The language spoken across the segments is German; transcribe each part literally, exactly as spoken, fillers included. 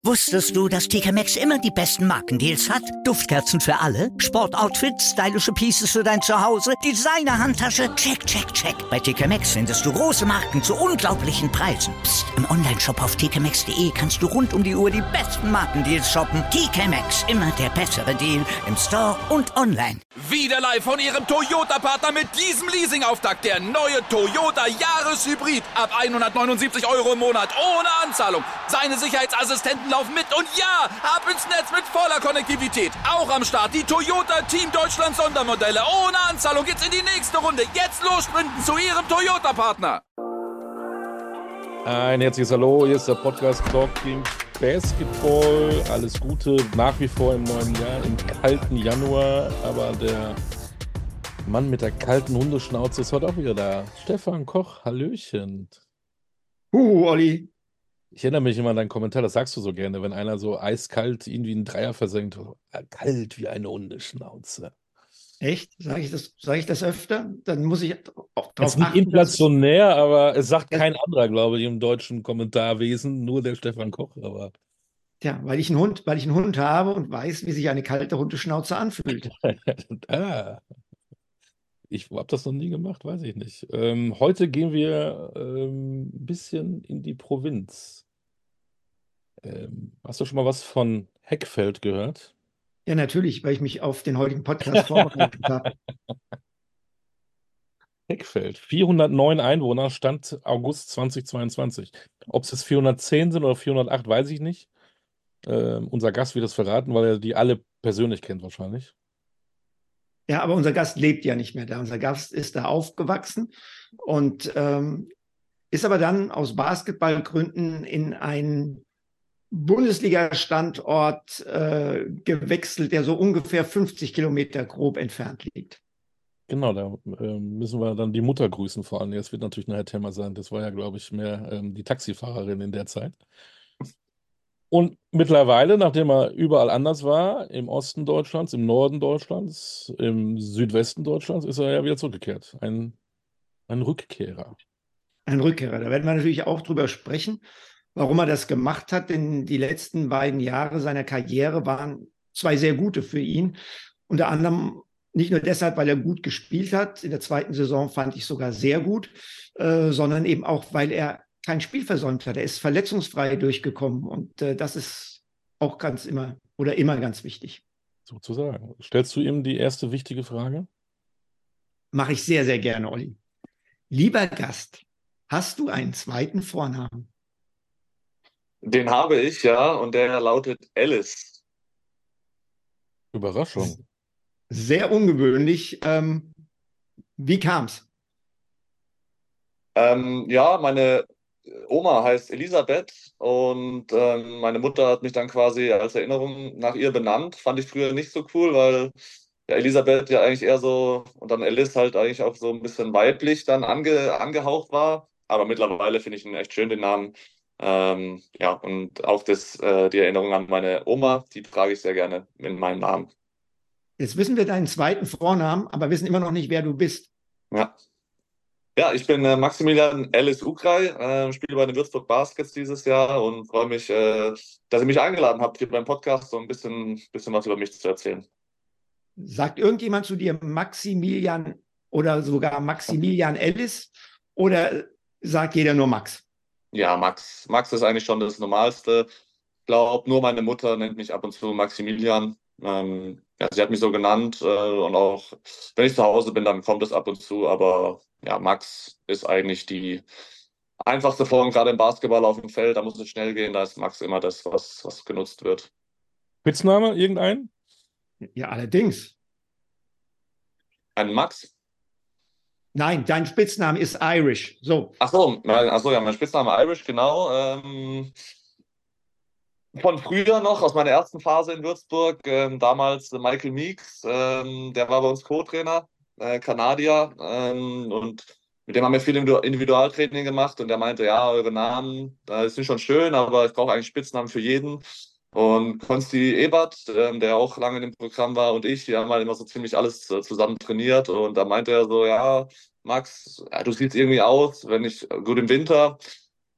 Wusstest du, dass T K Maxx immer die besten Markendeals hat? Duftkerzen für alle, Sportoutfits, stylische Pieces für dein Zuhause, Designer-Handtasche, check, check, check. Bei T K Maxx findest du große Marken zu unglaublichen Preisen. Psst. Im Onlineshop auf t k maxx punkt d e kannst du rund um die Uhr die besten Markendeals shoppen. T K Maxx, immer der bessere Deal im Store und online. Wieder live von Ihrem Toyota-Partner mit diesem Leasing-Auftakt. Der neue Toyota Jahreshybrid. Ab hundertneunundsiebzig Euro im Monat. Ohne Anzahlung. Seine Sicherheitsassistenten laufen mit. Und ja, ab ins Netz mit voller Konnektivität. Auch am Start die Toyota Team Deutschland Sondermodelle. Ohne Anzahlung geht's in die nächste Runde. Jetzt los sprinten zu Ihrem Toyota-Partner. Ein herzliches Hallo. Hier ist der Podcast Talking Basketball. Alles Gute nach wie vor im neuen Jahr, im kalten Januar. Aber der Mann mit der kalten Hundeschnauze ist heute auch wieder da. Stefan Koch, Hallöchen. Huhu, Olli. Ich erinnere mich immer an deinen Kommentar, das sagst du so gerne, wenn einer so eiskalt irgendwie einen Dreier versenkt. Kalt wie eine Hundeschnauze. Echt? Sage ich das, sag ich das öfter? Dann muss ich auch Das drauf ist nicht achten. inflationär, aber es sagt Ja. kein anderer, glaube ich, im deutschen Kommentarwesen, nur der Stefan Koch. Aber Ja, weil ich einen Hund, weil ich einen Hund habe und weiß, wie sich eine kalte Hundeschnauze anfühlt. ah, ich habe das noch nie gemacht, weiß ich nicht. Ähm, heute gehen wir ähm, ein bisschen in die Provinz. Ähm, hast du schon mal was von Heckfeld gehört? Ja, natürlich, weil ich mich auf den heutigen Podcast vorbereitet habe. Heckfeld, vierhundertneun Einwohner, Stand August zweitausendzweiundzwanzig. Ob es jetzt vierhundertzehn sind oder vierhundertacht, weiß ich nicht. Ähm, unser Gast wird es verraten, weil er die alle persönlich kennt wahrscheinlich. Ja, aber unser Gast lebt ja nicht mehr da. Unser Gast ist da aufgewachsen und ähm, ist aber dann aus Basketballgründen in einen Bundesliga-Standort äh, gewechselt, der so ungefähr fünfzig Kilometer grob entfernt liegt. Genau, da ähm, müssen wir dann die Mutter grüßen vor allem. Das wird natürlich nachher Thema sein. Das war ja, glaube ich, mehr ähm, die Taxifahrerin in der Zeit. Und mittlerweile, nachdem er überall anders war, im Osten Deutschlands, im Norden Deutschlands, im Südwesten Deutschlands, ist er ja wieder zurückgekehrt. Ein, ein Rückkehrer. Ein Rückkehrer. Da werden wir natürlich auch drüber sprechen, warum er das gemacht hat, denn die letzten beiden Jahre seiner Karriere waren zwei sehr gute für ihn. Unter anderem nicht nur deshalb, weil er gut gespielt hat, in der zweiten Saison fand ich sogar sehr gut, äh, sondern eben auch, weil er kein Spiel versäumt hat. Er ist verletzungsfrei durchgekommen und äh, das ist auch ganz immer oder immer ganz wichtig. Sozusagen. Stellst du ihm die erste wichtige Frage? Mache ich sehr, sehr gerne, Olli. Lieber Gast, hast du einen zweiten Vornamen? Den habe ich, ja, und der lautet Alice. Überraschung. Sehr ungewöhnlich. Ähm, wie kam's? Ähm, ja, meine Oma heißt Elisabeth und ähm, meine Mutter hat mich dann quasi als Erinnerung nach ihr benannt. Fand ich früher nicht so cool, weil ja, Elisabeth ja eigentlich eher so und dann Alice halt eigentlich auch so ein bisschen weiblich dann ange, angehaucht war. Aber mittlerweile finde ich ihn echt schön, den Namen. Ähm, ja, und auch das, äh, die Erinnerung an meine Oma, die trage ich sehr gerne in meinem Namen. Jetzt wissen wir deinen zweiten Vornamen, aber wissen immer noch nicht, wer du bist. Ja. Ja, ich bin äh, Maximilian Alice Ukray, äh, spiele bei den Würzburg Baskets dieses Jahr und freue mich, äh, dass ihr mich eingeladen habt, hier beim Podcast so ein bisschen, bisschen was über mich zu erzählen. Sagt irgendjemand zu dir Maximilian oder sogar Maximilian Ellis oder sagt jeder nur Max? Ja, Max. Max ist eigentlich schon das Normalste. Ich glaube, nur meine Mutter nennt mich ab und zu Maximilian. Ähm, ja, sie hat mich so genannt äh, und auch wenn ich zu Hause bin, dann kommt es ab und zu. Aber ja, Max ist eigentlich die einfachste Form, gerade im Basketball auf dem Feld. Da muss es schnell gehen. Da ist Max immer das, was, was genutzt wird. Spitzname, irgendein? Ja, allerdings. Ein Max? Nein, dein Spitzname ist Irish. So. Ach so, mein, ach so, ja, mein Spitzname Irish, genau. Ähm, von früher noch, aus meiner ersten Phase in Würzburg, ähm, damals Michael Meeks, ähm, der war bei uns Co-Trainer, äh, Kanadier, ähm, und mit dem haben wir viel Individualtraining gemacht und der meinte, ja, eure Namen, äh, sind schon schön, aber ich brauche eigentlich Spitznamen für jeden. Und Konsti Ebert, ähm, der auch lange in dem Programm war, und ich, die haben halt immer so ziemlich alles äh, zusammen trainiert. Und da meinte er so, ja, Max, ja, du siehst irgendwie aus, wenn ich, gut im Winter,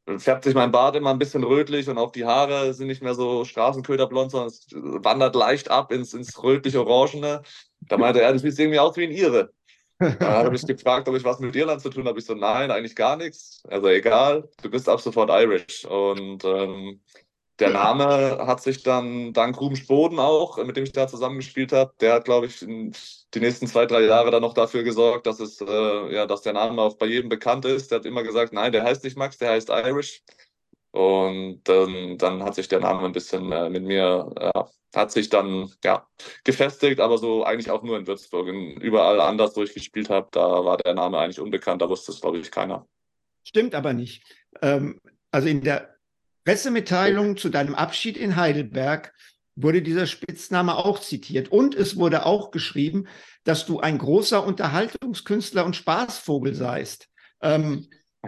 färbt sich mein Bart immer ein bisschen rötlich und auch die Haare sind nicht mehr so straßenköderblond, sondern es wandert leicht ab ins, ins rötlich-orangene. Da meinte er, du siehst irgendwie aus wie ein Ire. Da habe ich gefragt, ob ich was mit Irland zu tun habe. Ich so, nein, eigentlich gar nichts. Also egal, du bist ab sofort Irish. Und ähm, der Name hat sich dann dank Ruben Spoden auch, mit dem ich da zusammengespielt habe, der hat, glaube ich, in die nächsten zwei, drei Jahre dann noch dafür gesorgt, dass es, äh, ja, dass der Name auch bei jedem bekannt ist. Der hat immer gesagt, nein, der heißt nicht Max, der heißt Irish. Und ähm, dann hat sich der Name ein bisschen äh, mit mir, äh, hat sich dann ja, gefestigt, aber so eigentlich auch nur in Würzburg. In, überall anders, wo ich gespielt habe, da war der Name eigentlich unbekannt, da wusste es, glaube ich, keiner. Stimmt aber nicht. Ähm, also in der Pressemitteilung zu deinem Abschied in Heidelberg wurde dieser Spitzname auch zitiert. Und es wurde auch geschrieben, dass du ein großer Unterhaltungskünstler und Spaßvogel seist. Ähm,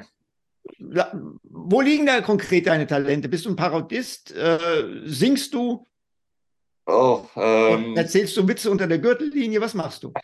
wo liegen da konkret deine Talente? Bist du ein Parodist? Äh, singst du? Oh, ähm, Erzählst du Witze unter der Gürtellinie? Was machst du?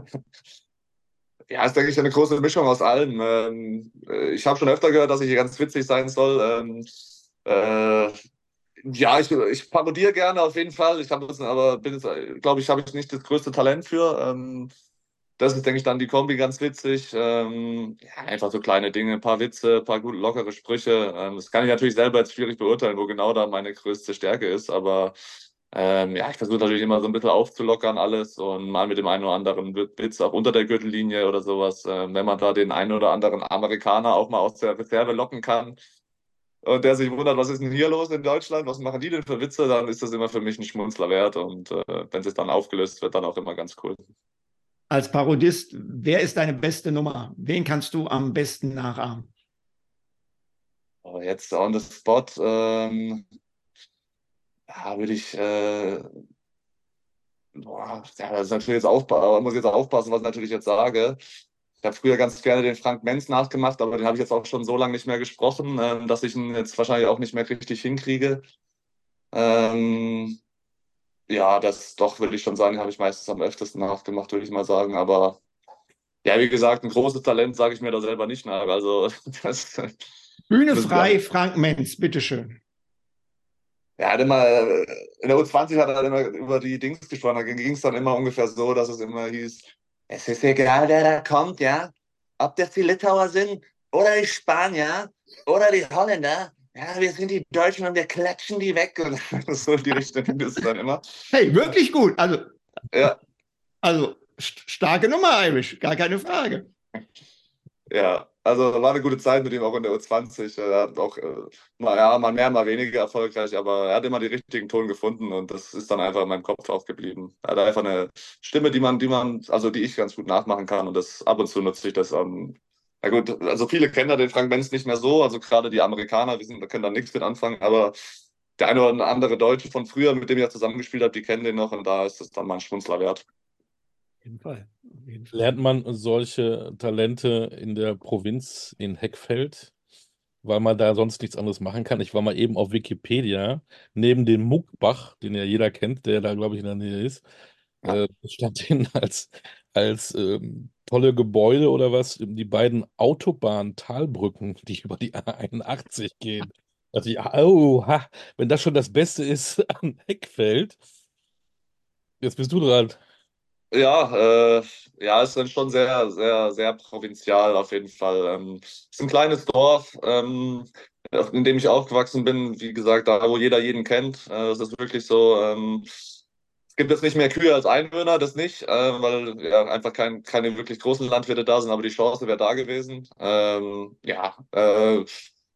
Ja, ist, denke ich, eine große Mischung aus allem. Ähm, ich habe schon öfter gehört, dass ich ganz witzig sein soll. Ähm, äh, ja, ich, ich parodiere gerne auf jeden Fall. Ich habe das, aber bin jetzt, glaube ich, habe ich nicht das größte Talent für. Ähm, das ist, denke ich, dann die Kombi ganz witzig. Ähm, ja, einfach so kleine Dinge, ein paar Witze, ein paar gut lockere Sprüche. Ähm, das kann ich natürlich selber jetzt schwierig beurteilen, wo genau da meine größte Stärke ist, aber ähm, ja, ich versuche natürlich immer so ein bisschen aufzulockern alles und mal mit dem einen oder anderen Witz auch unter der Gürtellinie oder sowas. Ähm, wenn man da den einen oder anderen Amerikaner auch mal aus der Reserve locken kann und der sich wundert, was ist denn hier los in Deutschland, was machen die denn für Witze, dann ist das immer für mich ein Schmunzler wert und äh, wenn es dann aufgelöst wird, dann auch immer ganz cool. Als Parodist, wer ist deine beste Nummer? Wen kannst du am besten nachahmen? Aber jetzt on the spot, ähm, ja, würde ich, äh, boah, ja, das ist natürlich jetzt aufpassen, muss jetzt aufpassen, was ich natürlich jetzt sage. Ich habe früher ganz gerne den Frank Menz nachgemacht, aber den habe ich jetzt auch schon so lange nicht mehr gesprochen, ähm, dass ich ihn jetzt wahrscheinlich auch nicht mehr richtig hinkriege. Ähm, ja, das doch, würde ich schon sagen, habe ich meistens am öftesten nachgemacht, würde ich mal sagen. Aber ja, wie gesagt, ein großes Talent sage ich mir da selber nicht nach. Also das, Bühne das frei, Frank Menz, bitteschön. Ja, hat immer, in der U zwanzig hat er immer über die Dings gesprochen. Da ging es dann immer ungefähr so, dass es immer hieß, es ist egal, wer da kommt, ja. Ob das die Litauer sind oder die Spanier oder die Holländer. Ja, wir sind die Deutschen und wir klatschen die weg. Und so in die Richtung ging es dann immer. Hey, wirklich gut. Also, Ja, also st starke Nummer, Irish, gar keine Frage. ja. Also war eine gute Zeit mit ihm auch in der U zwanzig. Er hat auch äh, mal, ja, mal mehr, mal weniger erfolgreich, aber er hat immer die richtigen Ton gefunden und das ist dann einfach in meinem Kopf aufgeblieben. Er hat einfach eine Stimme, die man, die man, also die ich ganz gut nachmachen kann und das ab und zu nutze ich das. Ähm, na gut, also viele kennen ja den Frank Menz nicht mehr so, also gerade die Amerikaner, wir sind, da können da nichts mit anfangen, aber der eine oder andere Deutsche von früher, mit dem ich ja zusammengespielt habe, die kennen den noch und da ist es dann mal ein Schmunzler wert. Auf jeden Fall. Auf jeden Fall. Lernt man solche Talente in der Provinz in Heckfeld, weil man da sonst nichts anderes machen kann? Ich war mal eben auf Wikipedia, neben dem Muckbach, den ja jeder kennt, der da, glaube ich, in der Nähe ist, Ja. äh, stand drin als, als ähm, tolle Gebäude oder was, die beiden Autobahn-Talbrücken, die über die A einundachtzig gehen. Da dachte ich, oh, ha, wenn das schon das Beste ist an Heckfeld, jetzt bist du dran. Ja, äh, ja, ist dann schon sehr, sehr, sehr provinzial auf jeden Fall. Ähm, es ist ein kleines Dorf, ähm, in dem ich aufgewachsen bin. Wie gesagt, da, wo jeder jeden kennt. Äh, es ist wirklich so. Ähm, es gibt jetzt nicht mehr Kühe als Einwohner, das nicht, äh, weil ja einfach kein, keine wirklich großen Landwirte da sind, aber die Chance wäre da gewesen. Ähm, ja, äh,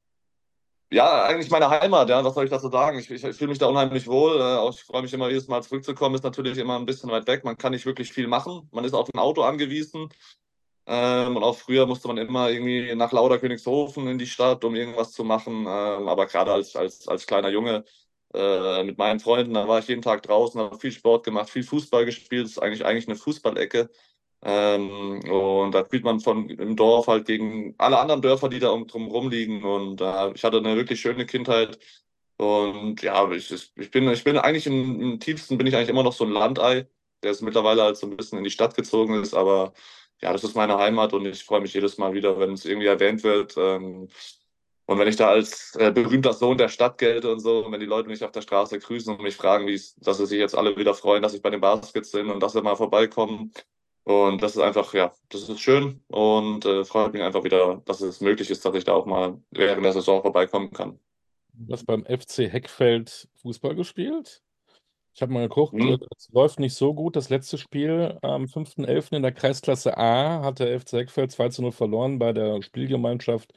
ja, eigentlich meine Heimat, ja, was soll ich dazu sagen? Ich, ich, ich fühle mich da unheimlich wohl. Äh, auch ich freue mich immer, jedes Mal zurückzukommen. Ist natürlich immer ein bisschen weit weg. Man kann nicht wirklich viel machen. Man ist auf ein Auto angewiesen. Ähm, und auch früher musste man immer irgendwie nach Lauderkönigshofen in die Stadt, um irgendwas zu machen. Ähm, aber gerade als, als, als kleiner Junge äh, mit meinen Freunden, da war ich jeden Tag draußen, habe viel Sport gemacht, viel Fußball gespielt. Das ist eigentlich, eigentlich eine Fußballecke. Ähm, und da spielt man von im Dorf halt gegen alle anderen Dörfer, die da um, drum liegen. Und äh, ich hatte eine wirklich schöne Kindheit. Und ja, ich, ich bin, ich bin eigentlich im, im tiefsten bin ich eigentlich immer noch so ein Landei, der jetzt mittlerweile halt so ein bisschen in die Stadt gezogen ist. Aber ja, das ist meine Heimat und ich freue mich jedes Mal wieder, wenn es irgendwie erwähnt wird. Ähm, Und wenn ich da als äh, berühmter Sohn der Stadt gelte und so, und wenn die Leute mich auf der Straße grüßen und mich fragen, wie es, dass sie sich jetzt alle wieder freuen, dass ich bei den Baskets bin und dass sie mal vorbeikommen. Und das ist einfach, ja, das ist schön und äh, freut mich einfach wieder, dass es möglich ist, dass ich da auch mal während der Saison vorbeikommen kann. Du hast beim F C Heckfeld Fußball gespielt? Ich habe mal geguckt, Hm? äh, es läuft nicht so gut. Das letzte Spiel am fünften elften in der Kreisklasse A hat der F C Heckfeld zwei zu null verloren bei der Spielgemeinschaft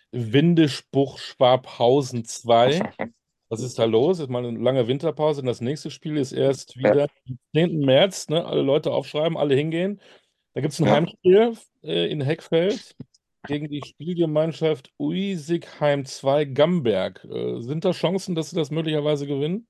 Windischbuch-Schwabhausen zwei. Was ist da los? Ist mal eine lange Winterpause. Und das nächste Spiel ist erst Ja, wieder am zehnten März. Ne? Alle Leute aufschreiben, alle hingehen. Da gibt es ein ja. Heimspiel äh, in Heckfeld gegen die Spielgemeinschaft Uisigheim zwei Gamberg. Äh, sind da Chancen, dass sie das möglicherweise gewinnen?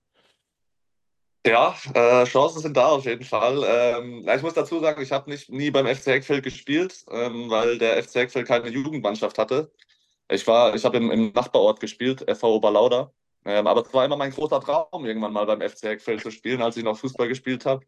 Ja, äh, Chancen sind da auf jeden Fall. Ähm, ja, ich muss dazu sagen, ich habe nicht nie beim F C Heckfeld gespielt, ähm, weil der F C Heckfeld keine Jugendmannschaft hatte. Ich war, ich habe im, im Nachbarort gespielt, F V Oberlauder. Ähm, aber es war immer mein großer Traum, irgendwann mal beim F C Heckfeld zu spielen, als ich noch Fußball gespielt habe.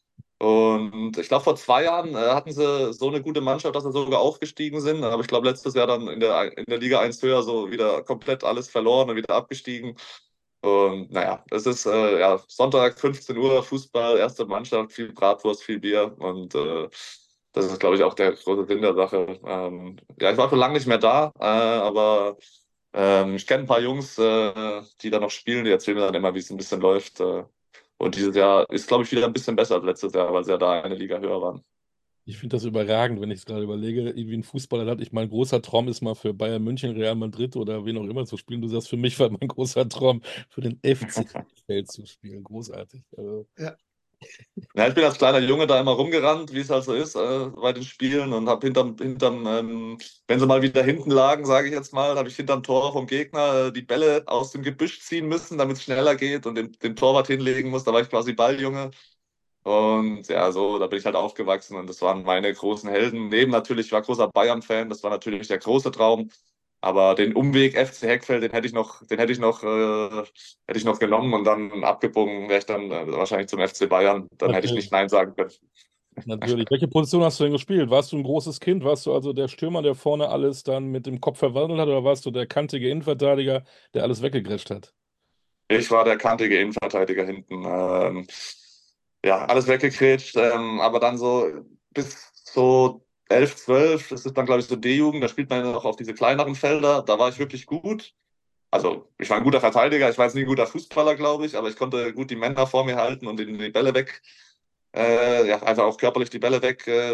Und ich glaube, vor zwei Jahren äh, hatten sie so eine gute Mannschaft, dass sie sogar aufgestiegen sind. Aber ich glaube, letztes Jahr dann in der, in der Liga eins höher so wieder komplett alles verloren und wieder abgestiegen. Und naja, es ist äh, ja, Sonntag, fünfzehn Uhr, Fußball, erste Mannschaft, viel Bratwurst, viel Bier. Und äh, das ist, glaube ich, auch der große Sinn der Sache. Ähm, ja, ich war schon lange nicht mehr da, äh, aber ähm, ich kenne ein paar Jungs, äh, die da noch spielen, die erzählen mir dann immer, wie es ein bisschen läuft. Äh, und dieses Jahr ist, glaube ich, wieder ein bisschen besser als letztes Jahr, weil sie ja da eine Liga höher waren. Ich finde das überragend, wenn ich es gerade überlege, wie ein Fußballer hat. Ich mein großer Traum ist mal für Bayern München, Real Madrid oder wen auch immer zu spielen. Du sagst, für mich war mein großer Traum, für den F C Feld zu spielen. Großartig. Also, Ja. Ja, ich bin als kleiner Junge da immer rumgerannt, wie es halt so ist, äh, bei den Spielen und habe hinterm, hinterm ähm, wenn sie mal wieder hinten lagen, sage ich jetzt mal, habe ich hinterm Tor vom Gegner äh, die Bälle aus dem Gebüsch ziehen müssen, damit es schneller geht und den, den Torwart hinlegen muss. Da war ich quasi Balljunge. Und ja, so, da bin ich halt aufgewachsen und das waren meine großen Helden. Neben natürlich, ich war großer Bayern-Fan, das war natürlich der große Traum. Aber den Umweg F C Heckfeld, den hätte ich noch, den hätte ich noch, äh, hätte ich noch genommen und dann abgebogen wäre ich dann äh, wahrscheinlich zum F C Bayern. Dann hätte ich natürlich, nicht Nein sagen können. natürlich. Welche Position hast du denn gespielt? Warst du ein großes Kind? Warst du also der Stürmer, der vorne alles dann mit dem Kopf verwandelt hat, oder warst du der kantige Innenverteidiger, der alles weggegrätscht hat? Ich war der kantige Innenverteidiger hinten. Ähm, ja, alles weggekrätscht, ähm, aber dann so bis so elf, zwölf, das ist dann, glaube ich, so D-Jugend, da spielt man ja noch auf diese kleineren Felder. Da war ich wirklich gut. Also, ich war ein guter Verteidiger, ich war jetzt nie ein guter Fußballer, glaube ich, aber ich konnte gut die Männer vor mir halten und die, die Bälle weg, äh, ja, einfach auch körperlich die Bälle weg, äh,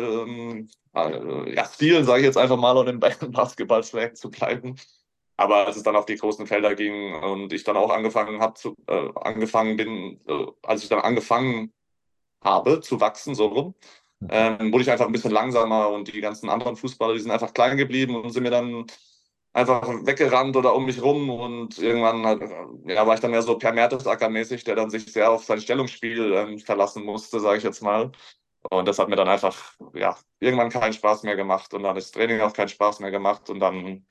äh, ja, spielen, sage ich jetzt einfach mal, um im Basketballslang zu bleiben. Aber als es dann auf die großen Felder ging und ich dann auch angefangen habe zu, äh, angefangen bin, äh, als ich dann angefangen habe zu wachsen, so rum, ähm, wurde ich einfach ein bisschen langsamer und die ganzen anderen Fußballer, die sind einfach klein geblieben und sind mir dann einfach weggerannt oder um mich rum und irgendwann halt, ja, war ich dann mehr so Per Mertesacker-mäßig, der dann sich sehr auf sein Stellungsspiel ähm, verlassen musste, sage ich jetzt mal. Und das hat mir dann einfach, ja, irgendwann keinen Spaß mehr gemacht und dann ist Training auch keinen Spaß mehr gemacht und dann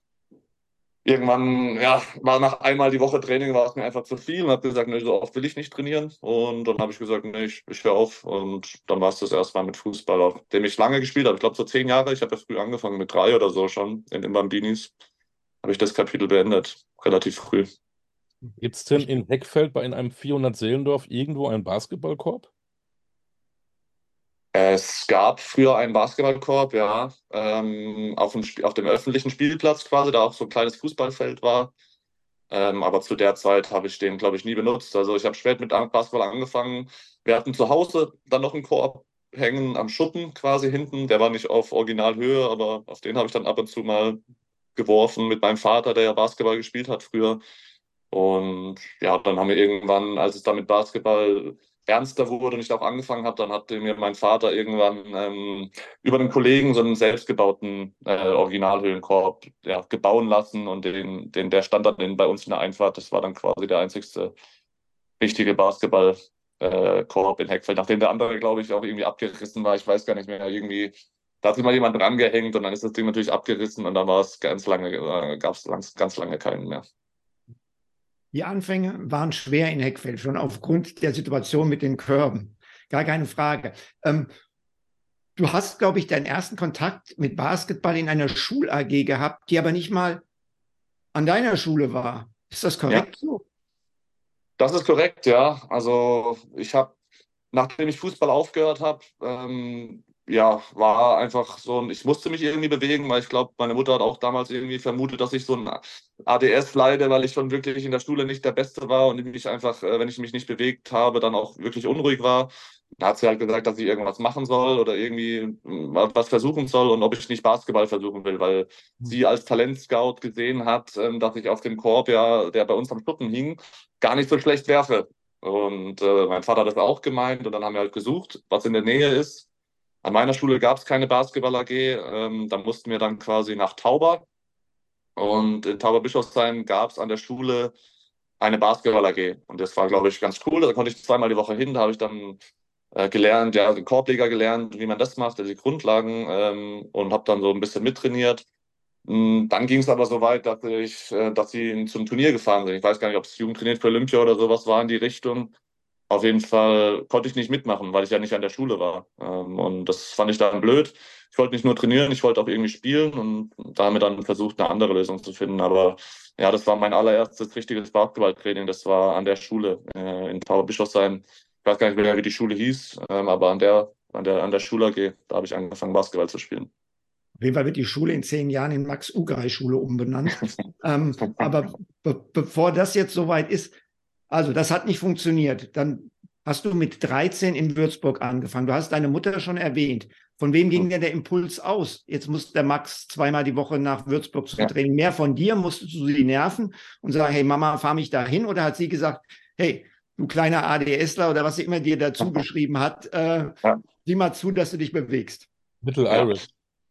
irgendwann, ja, war nach einmal die Woche Training, war es mir einfach zu viel und habe gesagt, nee, so oft will ich nicht trainieren. Und dann habe ich gesagt, nee, ich, ich höre auf. Und dann war es das erstmal mit Fußball, auf dem ich lange gespielt habe. Ich glaube, so zehn Jahre. Ich habe ja früh angefangen, mit drei oder so schon in den Bambinis. Habe ich das Kapitel beendet, relativ früh. Gibt es denn in Heckfeld bei in einem vierhundert-Seelendorf irgendwo einen Basketballkorb? Es gab früher einen Basketballkorb, ja, ähm, auf dem, Sp- auf dem öffentlichen Spielplatz quasi, da auch so ein kleines Fußballfeld war. Ähm, aber zu der Zeit habe ich den, glaube ich, nie benutzt. Also ich habe spät mit An- Basketball angefangen. Wir hatten zu Hause dann noch einen Korb hängen am Schuppen quasi hinten. Der war nicht auf Originalhöhe, aber auf den habe ich dann ab und zu mal geworfen mit meinem Vater, der ja Basketball gespielt hat früher. Und ja, dann haben wir irgendwann, als es dann mit Basketball ernster wurde und ich auch angefangen habe, dann hatte mir mein Vater irgendwann ähm, über einen Kollegen so einen selbstgebauten äh, Originalhöhlenkorb ja, gebauen lassen und den, den, der stand dann in, bei uns in der Einfahrt. Das war dann quasi der einzigste richtige Basketballkorb äh, in Heckfeld, nachdem der andere, glaube ich, auch irgendwie abgerissen war. Ich weiß gar nicht mehr, irgendwie, da hat sich mal jemand dran gehängt und dann ist das Ding natürlich abgerissen und dann war es ganz lange, äh, gab es ganz, ganz lange keinen mehr. Die Anfänge waren schwer in Heckfeld, schon aufgrund der Situation mit den Körben. Gar keine Frage. Ähm, du hast, glaube ich, deinen ersten Kontakt mit Basketball in einer Schul-A G gehabt, die aber nicht mal an deiner Schule war. Ist das Ja, korrekt so? das ist korrekt, ja. Also ich habe, nachdem ich Fußball aufgehört habe, ähm, ja, war einfach so ein, ich musste mich irgendwie bewegen, weil ich glaube, meine Mutter hat auch damals irgendwie vermutet, dass ich so ein A D S leide, weil ich schon wirklich in der Schule nicht der Beste war und mich einfach, äh, wenn ich mich nicht bewegt habe, dann auch wirklich unruhig war. Da hat sie halt gesagt, dass ich irgendwas machen soll oder irgendwie mal was versuchen soll und ob ich nicht Basketball versuchen will, weil sie als Talentscout gesehen hat, ähm, dass ich auf dem Korb, ja, der bei uns am Schuppen hing, gar nicht so schlecht werfe. Und äh, mein Vater hat das auch gemeint und dann haben wir halt gesucht, was in der Nähe ist. An meiner Schule gab es keine Basketball-A G, ähm, da mussten wir dann quasi nach Tauber. Und in Tauberbischofsheim gab es an der Schule eine Basketball-A G. Und das war, glaube ich, ganz cool. Da konnte ich zweimal die Woche hin, da habe ich dann äh, gelernt, ja, den Korbleger gelernt, wie man das macht, also die Grundlagen ähm, und habe dann so ein bisschen mittrainiert. Mm, Dann ging es aber so weit, dass ich, äh, dass sie zum Turnier gefahren sind. Ich weiß gar nicht, ob es Jugendtrainiert für Olympia oder sowas war in die Richtung. Auf jeden Fall konnte ich nicht mitmachen, weil ich ja nicht an der Schule war. Ähm, und das fand ich dann blöd. Ich wollte nicht nur trainieren, ich wollte auch irgendwie spielen und da haben wir dann versucht, eine andere Lösung zu finden. Aber ja, das war mein allererstes richtiges Basketballtraining. Das war an der Schule äh, in Tauberbischofsheim. Ich weiß gar nicht mehr, wie die Schule hieß, ähm, aber an der, an der, an der Schule A G, da habe ich angefangen, Basketball zu spielen. Auf jeden Fall wird die Schule in zehn Jahren in Max-Ugrei-Schule umbenannt. Ähm, aber be bevor das jetzt soweit ist, also das hat nicht funktioniert. Dann hast du mit dreizehn in Würzburg angefangen. Du hast deine Mutter schon erwähnt. Von wem ging denn der Impuls aus? Jetzt muss der Max zweimal die Woche nach Würzburg zum Ja. Training. Mehr von dir? Musstest du sie nerven und sagen, hey Mama, fahr mich da hin? Oder hat sie gesagt, hey, du kleiner ADSler oder was sie immer dir dazu geschrieben hat, äh, Ja. sieh mal zu, dass du dich bewegst? Mittel-Irish.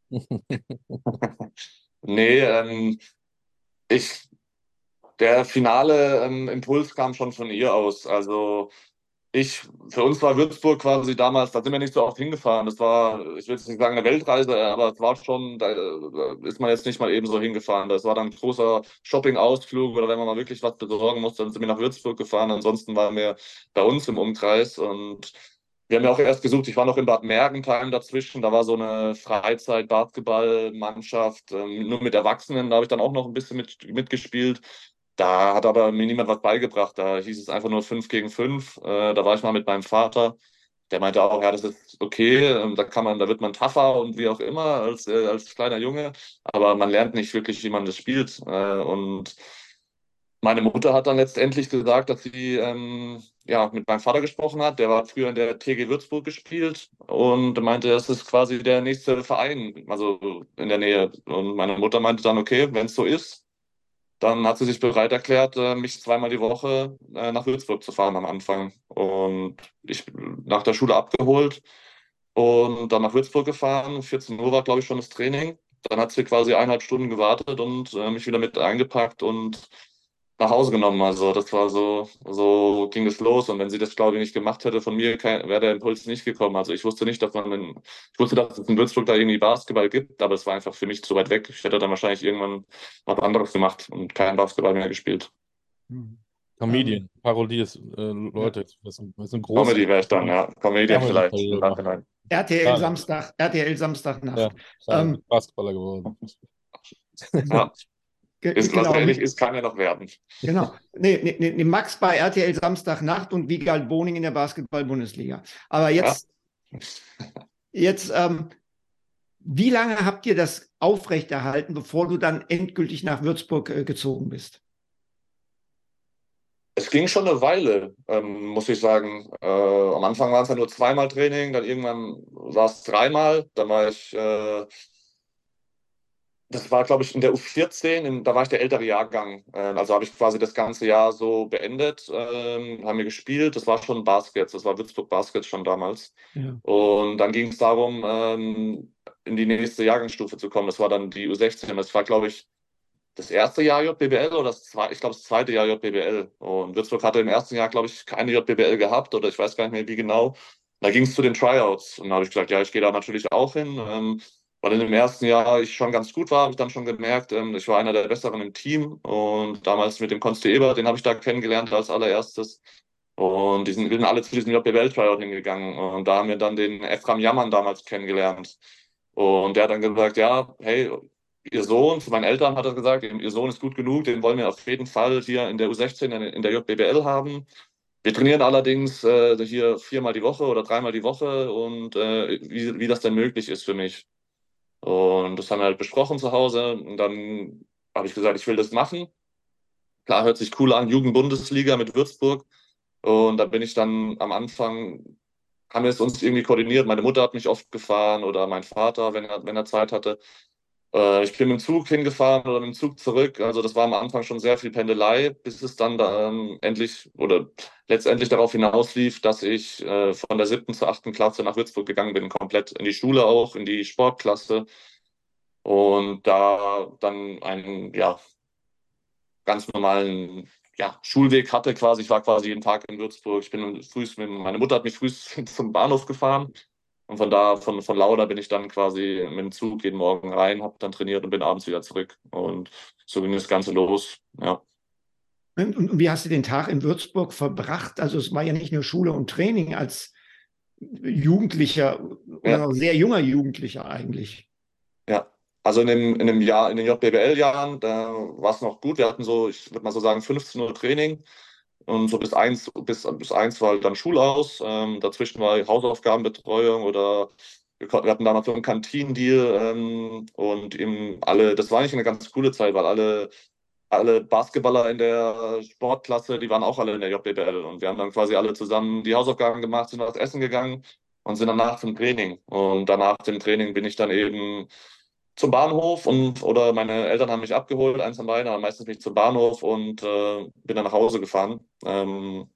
Nee, ähm, ich, der finale ähm, Impuls kam schon von ihr aus. Also ich, für uns war Würzburg quasi damals, da sind wir nicht so oft hingefahren. Das war, ich will jetzt nicht sagen eine Weltreise, aber es war schon, da äh, ist man jetzt nicht mal eben so hingefahren. Das war dann ein großer Shopping-Ausflug oder wenn man mal wirklich was besorgen musste, dann sind wir nach Würzburg gefahren. Ansonsten waren wir bei uns im Umkreis und wir haben ja auch erst gesucht, ich war noch in Bad Mergentheim dazwischen, da war so eine Freizeit-Basketballmannschaft, ähm, nur mit Erwachsenen, da habe ich dann auch noch ein bisschen mit, mitgespielt. Da hat aber mir niemand was beigebracht. Da hieß es einfach nur fünf gegen fünf. Äh, da war ich mal mit meinem Vater. Der meinte auch, ja, das ist okay. Ähm, da kann man, da wird man tougher und wie auch immer als, äh, als kleiner Junge. Aber man lernt nicht wirklich, wie man das spielt. Äh, und meine Mutter hat dann letztendlich gesagt, dass sie ähm, ja, mit meinem Vater gesprochen hat. Der war früher in der T G Würzburg gespielt und meinte, das ist quasi der nächste Verein, also in der Nähe. Und meine Mutter meinte dann, okay, wenn es so ist, dann hat sie sich bereit erklärt, äh, mich zweimal die Woche äh, nach Würzburg zu fahren am Anfang. Und ich bin nach der Schule abgeholt und dann nach Würzburg gefahren. vierzehn Uhr war, glaube ich, schon das Training. Dann hat sie quasi eineinhalb Stunden gewartet und äh, mich wieder mit eingepackt und nach Hause genommen. Also das war so, so ging es los. Und wenn sie das, glaube ich, nicht gemacht hätte von mir, wäre der Impuls nicht gekommen. Also ich wusste nicht, dass man, in, ich wusste, dass es in Würzburg da irgendwie Basketball gibt, aber es war einfach für mich zu weit weg. Ich hätte dann wahrscheinlich irgendwann was anderes gemacht und kein Basketball mehr gespielt. Comedian, Ähm, Parodie äh, Leute, das ist, das ist ein großer Comedy wäre ich dann, ja. Comedian vielleicht. Comedy-Karriere machen. Nachhinein. R T L Schade. Samstag, R T L Samstagnacht. Ja, schade, Ähm, Basketballer geworden. Ja. ge- Ist, was genau, ähnlich ist, kann ja noch werden. genau. Nee, nee, nee, Max bei R T L Samstagnacht und Wiegald Boning in der Basketball-Bundesliga. Aber jetzt, jetzt ähm, wie lange habt ihr das aufrechterhalten, bevor du dann endgültig nach Würzburg äh, gezogen bist? Es ging schon eine Weile, ähm, muss ich sagen. Äh, am Anfang waren es ja nur zweimal Training, dann irgendwann war es dreimal. Dann war ich, äh, das war, glaube ich, in der U vierzehn, in, da war ich der ältere Jahrgang. Äh, also habe ich quasi das ganze Jahr so beendet, ähm, haben wir gespielt. Das war schon Baskets, das war Würzburg Baskets schon damals. Ja. Und dann ging es darum, ähm, in die nächste Jahrgangsstufe zu kommen. Das war dann die U sechzehn. Das war, glaube ich, das erste Jahr J B B L oder das zweite, ich glaube das zweite Jahr J B B L. Und Würzburg hatte im ersten Jahr, glaube ich, keine J B B L gehabt oder ich weiß gar nicht mehr wie genau. Da ging es zu den Tryouts und da habe ich gesagt, ja, ich gehe da natürlich auch hin. Ähm, weil in dem ersten Jahr ich schon ganz gut war, habe ich dann schon gemerkt, ähm, ich war einer der Besseren im Team und damals mit dem Konsti Eber, den habe ich da kennengelernt als allererstes. Und die sind, wir sind alle zu diesem J B B L-Tryout hingegangen und da haben wir dann den Efram Yaman damals kennengelernt. Und der hat dann gesagt, ja, hey, ihr Sohn, zu meinen Eltern hat er gesagt, ihr Sohn ist gut genug, den wollen wir auf jeden Fall hier in der U sechzehn, in der J B B L haben. Wir trainieren allerdings äh, hier viermal die Woche oder dreimal die Woche und äh, wie, wie das denn möglich ist für mich. Und das haben wir halt besprochen zu Hause. Und dann habe ich gesagt, ich will das machen. Klar, hört sich cool an, Jugendbundesliga mit Würzburg. Und da bin ich dann am Anfang, haben wir es uns irgendwie koordiniert. Meine Mutter hat mich oft gefahren oder mein Vater, wenn er, wenn er Zeit hatte. Äh, ich bin mit dem Zug hingefahren oder mit dem Zug zurück. Also das war am Anfang schon sehr viel Pendelei, bis es dann ähm, endlich oder letztendlich darauf hinauslief, dass ich äh, von der siebten zur achten Klasse nach Würzburg gegangen bin, komplett in die Schule auch, in die Sportklasse. Und da dann einen ja, ganz normalen ja, Schulweg hatte quasi. Ich war quasi jeden Tag in Würzburg. Ich bin frühst mit, meine Mutter hat mich frühst zum Bahnhof gefahren. Und von da, von, von Lauda bin ich dann quasi mit dem Zug jeden Morgen rein, habe dann trainiert und bin abends wieder zurück. Und so ging das Ganze los. Ja. Und, und wie hast du den Tag in Würzburg verbracht? Also es war ja nicht nur Schule und Training als Jugendlicher oder Ja. noch sehr junger Jugendlicher eigentlich. Ja, also in dem, in dem Jahr, in den J B B L-Jahren, da war es noch gut. Wir hatten so, ich würde mal so sagen, fünfzehn Uhr Training. Und so bis eins, bis, bis eins war dann Schulaus. Ähm, dazwischen war Hausaufgabenbetreuung oder wir, konnten, wir hatten damals so einen Kantinendeal ähm, und eben alle, das war eigentlich eine ganz coole Zeit, weil alle, alle Basketballer in der Sportklasse, die waren auch alle in der J B B L und wir haben dann quasi alle zusammen die Hausaufgaben gemacht, sind was essen gegangen und sind danach zum Training. Und danach dem Training bin ich dann eben zum Bahnhof und oder meine Eltern haben mich abgeholt, eins von beiden, aber meistens bin ich zum Bahnhof und äh, bin dann nach Hause gefahren. Ähm,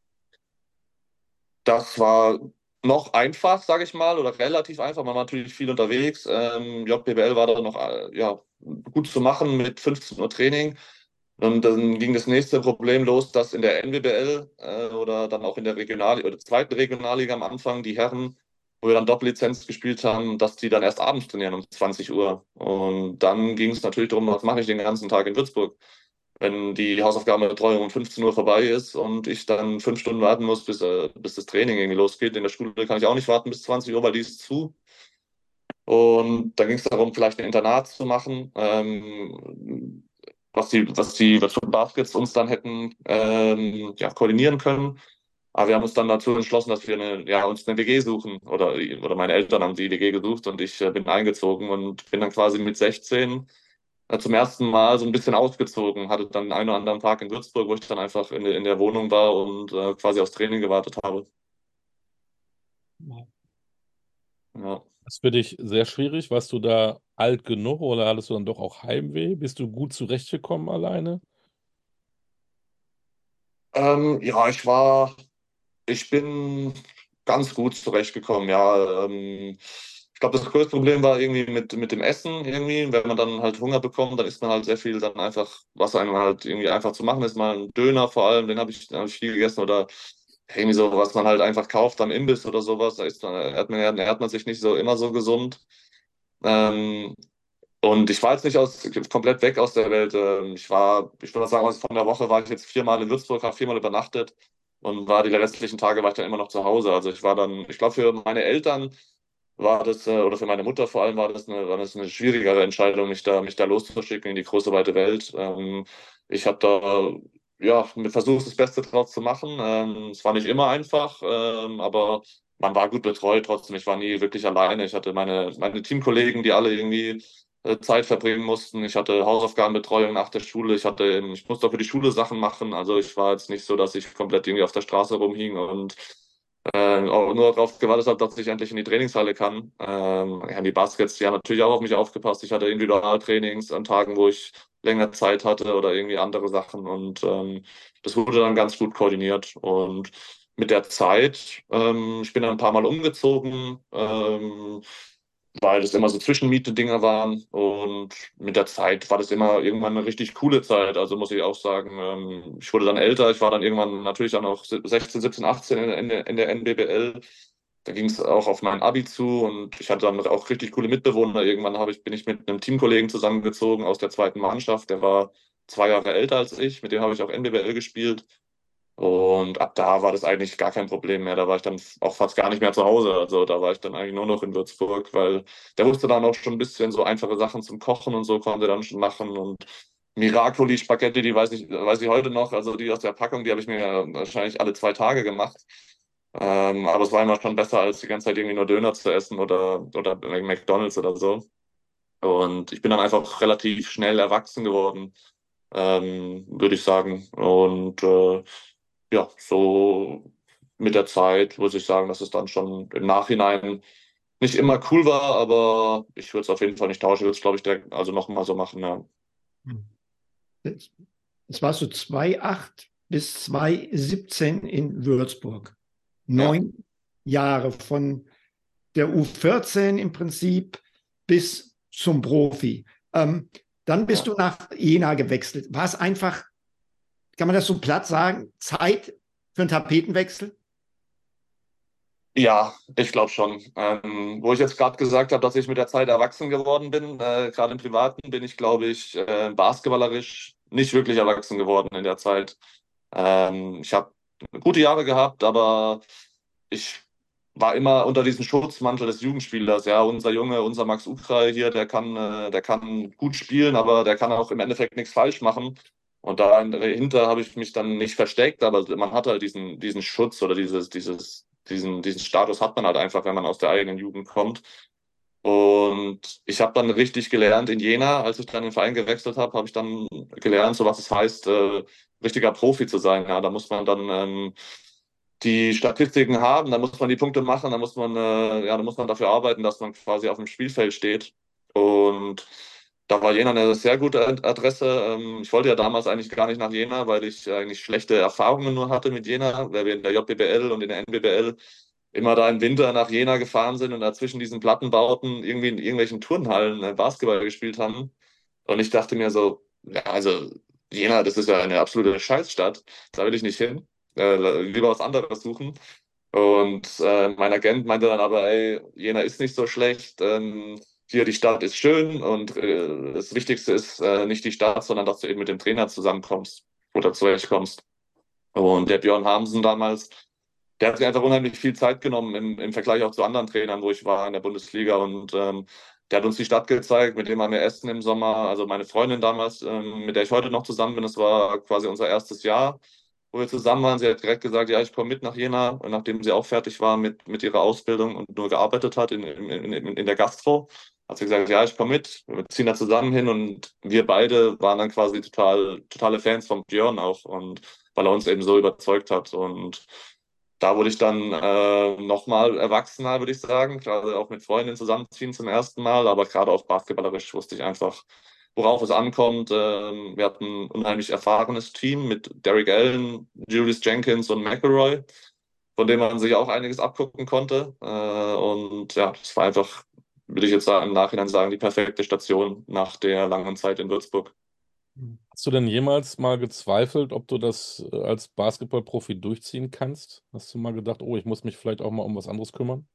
das war noch einfach, sage ich mal, oder relativ einfach. Man war natürlich viel unterwegs. Ähm, J B B L war da noch äh, ja, gut zu machen mit fünfzehn Uhr Training. Und dann ging das nächste Problem los, dass in der N W B L äh, oder dann auch in der Regional oder zweiten Regionalliga am Anfang die Herren, wo wir dann Doppellizenz gespielt haben, dass die dann erst abends trainieren um zwanzig Uhr. Und dann ging es natürlich darum, was mache ich den ganzen Tag in Würzburg, wenn die Hausaufgabenbetreuung um fünfzehn Uhr vorbei ist und ich dann fünf Stunden warten muss, bis, äh, bis das Training irgendwie losgeht. In der Schule kann ich auch nicht warten bis zwanzig Uhr, weil die ist zu. Und dann ging es darum, vielleicht ein Internat zu machen. Ähm, was die, was die, was für Baskets uns dann hätten ähm, ja, koordinieren können. Aber wir haben uns dann dazu entschlossen, dass wir eine, ja, uns eine W G suchen. Oder, oder meine Eltern haben die W G gesucht und ich äh, bin eingezogen und bin dann quasi mit sechzehn äh, zum ersten Mal so ein bisschen ausgezogen. Hatte dann einen oder anderen Tag in Würzburg, wo ich dann einfach in, in der Wohnung war und äh, quasi aufs Training gewartet habe. Ja. Das ist für dich sehr schwierig. Warst du da alt genug oder hattest du dann doch auch Heimweh? Bist du gut zurechtgekommen alleine? Ähm, ja, ich war, ich bin ganz gut zurechtgekommen, ja. Ähm, ich glaube, das größte Problem war irgendwie mit, mit dem Essen irgendwie. Wenn man dann halt Hunger bekommt, dann isst man halt sehr viel dann einfach, was einem halt irgendwie einfach zu machen ist. Mal ein Döner vor allem, den habe ich, den hab ich viel gegessen oder irgendwie so, was man halt einfach kauft am Imbiss oder sowas. Da ist man, ernährt man, ernährt man sich nicht so immer so gesund. Ähm, und ich war jetzt nicht aus, komplett weg aus der Welt. Ähm, Ich war, ich würde sagen, also von der Woche war ich jetzt viermal in Würzburg, habe viermal übernachtet und war die restlichen Tage war ich dann immer noch zu Hause. Also ich war dann, ich glaube, für meine Eltern war das, äh, oder für meine Mutter vor allem war das eine, war das eine schwierigere Entscheidung, mich da, mich da loszuschicken in die große weite Welt. Ähm, Ich habe da ja versucht, das Beste draus zu machen. Ähm, Es war nicht immer einfach, ähm, aber man war gut betreut trotzdem. Ich war nie wirklich alleine. Ich hatte meine, meine Teamkollegen, die alle irgendwie äh, Zeit verbringen mussten. Ich hatte Hausaufgabenbetreuung nach der Schule. Ich hatte, eben- ich musste auch für die Schule Sachen machen. Also ich war jetzt nicht so, dass ich komplett irgendwie auf der Straße rumhing und äh, auch nur darauf gewartet habe, dass ich endlich in die Trainingshalle kann. Ähm, ja, die Baskets, die haben natürlich auch auf mich aufgepasst. Ich hatte Individualtrainings an Tagen, wo ich länger Zeit hatte oder irgendwie andere Sachen und ähm, das wurde dann ganz gut koordiniert und mit der Zeit, ähm, ich bin dann ein paar Mal umgezogen, ähm, weil das immer so Zwischenmiete-Dinger waren und mit der Zeit war das immer irgendwann eine richtig coole Zeit, also muss ich auch sagen, ähm, ich wurde dann älter, ich war dann irgendwann natürlich auch noch sechzehn, siebzehn, achtzehn in, der- in der N B B L, da ging es auch auf mein Abi zu und ich hatte dann auch richtig coole Mitbewohner. Irgendwann habe ich, bin ich mit einem Teamkollegen zusammengezogen aus der zweiten Mannschaft, der war zwei Jahre älter als ich, mit dem habe ich auch N B B L gespielt. Und ab da war das eigentlich gar kein Problem mehr. Da war ich dann auch fast gar nicht mehr zu Hause. Also da war ich dann eigentlich nur noch in Würzburg, weil der wusste dann auch schon ein bisschen so einfache Sachen zum Kochen und so konnte er dann schon machen. Und Miracoli Spaghetti, die weiß ich, weiß ich heute noch. Also die aus der Packung, die habe ich mir wahrscheinlich alle zwei Tage gemacht. Ähm, aber es war immer schon besser, als die ganze Zeit irgendwie nur Döner zu essen oder, oder McDonald's oder so. Und ich bin dann einfach relativ schnell erwachsen geworden, ähm, würde ich sagen. Und äh, ja, so mit der Zeit muss ich sagen, dass es dann schon im Nachhinein nicht immer cool war, aber ich würde es auf jeden Fall nicht tauschen. Ich würde es, glaube ich, direkt also nochmal so machen. Ja. Jetzt, jetzt warst du zweitausendacht bis zweitausendsiebzehn in Würzburg. Ja. Neun Jahre von der U vierzehn im Prinzip bis zum Profi. Ähm, dann bist Ja. du nach Jena gewechselt. War es einfach, kann man das so platt sagen, Zeit für einen Tapetenwechsel? Ja, ich glaube schon. Ähm, wo ich jetzt gerade gesagt habe, dass ich mit der Zeit erwachsen geworden bin, äh, gerade im Privaten bin ich, glaube ich, äh, basketballerisch nicht wirklich erwachsen geworden in der Zeit. Ähm, ich habe gute Jahre gehabt, aber ich war immer unter diesem Schutzmantel des Jugendspielers. Ja, unser Junge, unser Max Ukrai hier, der kann, äh, der kann gut spielen, aber der kann auch im Endeffekt nichts falsch machen. Und dahinter habe ich mich dann nicht versteckt, aber man hat halt diesen, diesen Schutz oder dieses, dieses, diesen, diesen Status hat man halt einfach, wenn man aus der eigenen Jugend kommt. Und ich habe dann richtig gelernt in Jena, als ich dann den Verein gewechselt habe, habe ich dann gelernt, so was es heißt, äh, richtiger Profi zu sein. Ja, da muss man dann ähm, die Statistiken haben, da muss man die Punkte machen, da muss man, äh, ja, da muss man dafür arbeiten, dass man quasi auf dem Spielfeld steht. Und da war Jena eine sehr gute Adresse. Ähm, ich wollte ja damals eigentlich gar nicht nach Jena, weil ich eigentlich schlechte Erfahrungen nur hatte mit Jena, weil wir in der J B B L und in der N B B L immer da im Winter nach Jena gefahren sind und da zwischen diesen Plattenbauten irgendwie in irgendwelchen Turnhallen äh, Basketball gespielt haben. Und ich dachte mir so, ja, also Jena, das ist ja eine absolute Scheißstadt, da will ich nicht hin, äh, lieber was anderes suchen. Und äh, mein Agent meinte dann aber, ey, Jena ist nicht so schlecht, ähm, hier die Stadt ist schön und äh, das Wichtigste ist äh, nicht die Stadt, sondern dass du eben mit dem Trainer zusammenkommst oder zurechtkommst. Und der Björn Hamsen damals, der hat sich einfach unheimlich viel Zeit genommen im, im Vergleich auch zu anderen Trainern, wo ich war in der Bundesliga. Und ähm, der hat uns die Stadt gezeigt, mit dem haben wir Essen im Sommer. Also meine Freundin damals, ähm, mit der ich heute noch zusammen bin, das war quasi unser erstes Jahr, wo wir zusammen waren. Sie hat direkt gesagt, ja, ich komme mit nach Jena. Und nachdem sie auch fertig war mit, mit ihrer Ausbildung und nur gearbeitet hat in, in, in, in der Gastro, hat sie gesagt, ja, ich komme mit. Wir ziehen da zusammen hin. Und wir beide waren dann quasi total, totale Fans von Björn auch. Und weil er uns eben so überzeugt hat. Und da wurde ich dann äh, nochmal erwachsener, würde ich sagen, gerade auch mit Freundinnen zusammenziehen zum ersten Mal, aber gerade auch basketballerisch wusste ich einfach, worauf es ankommt. Ähm, wir hatten ein unheimlich erfahrenes Team mit Derrick Allen, Julius Jenkins und McElroy, von dem man sich auch einiges abgucken konnte. Äh, und ja, das war einfach, würde ich jetzt sagen, im Nachhinein sagen, die perfekte Station nach der langen Zeit in Würzburg. Hast du denn jemals mal gezweifelt, ob du das äh, als Basketballprofi durchziehen kannst? Hast du mal gedacht, oh, ich muss mich vielleicht auch mal um was anderes kümmern?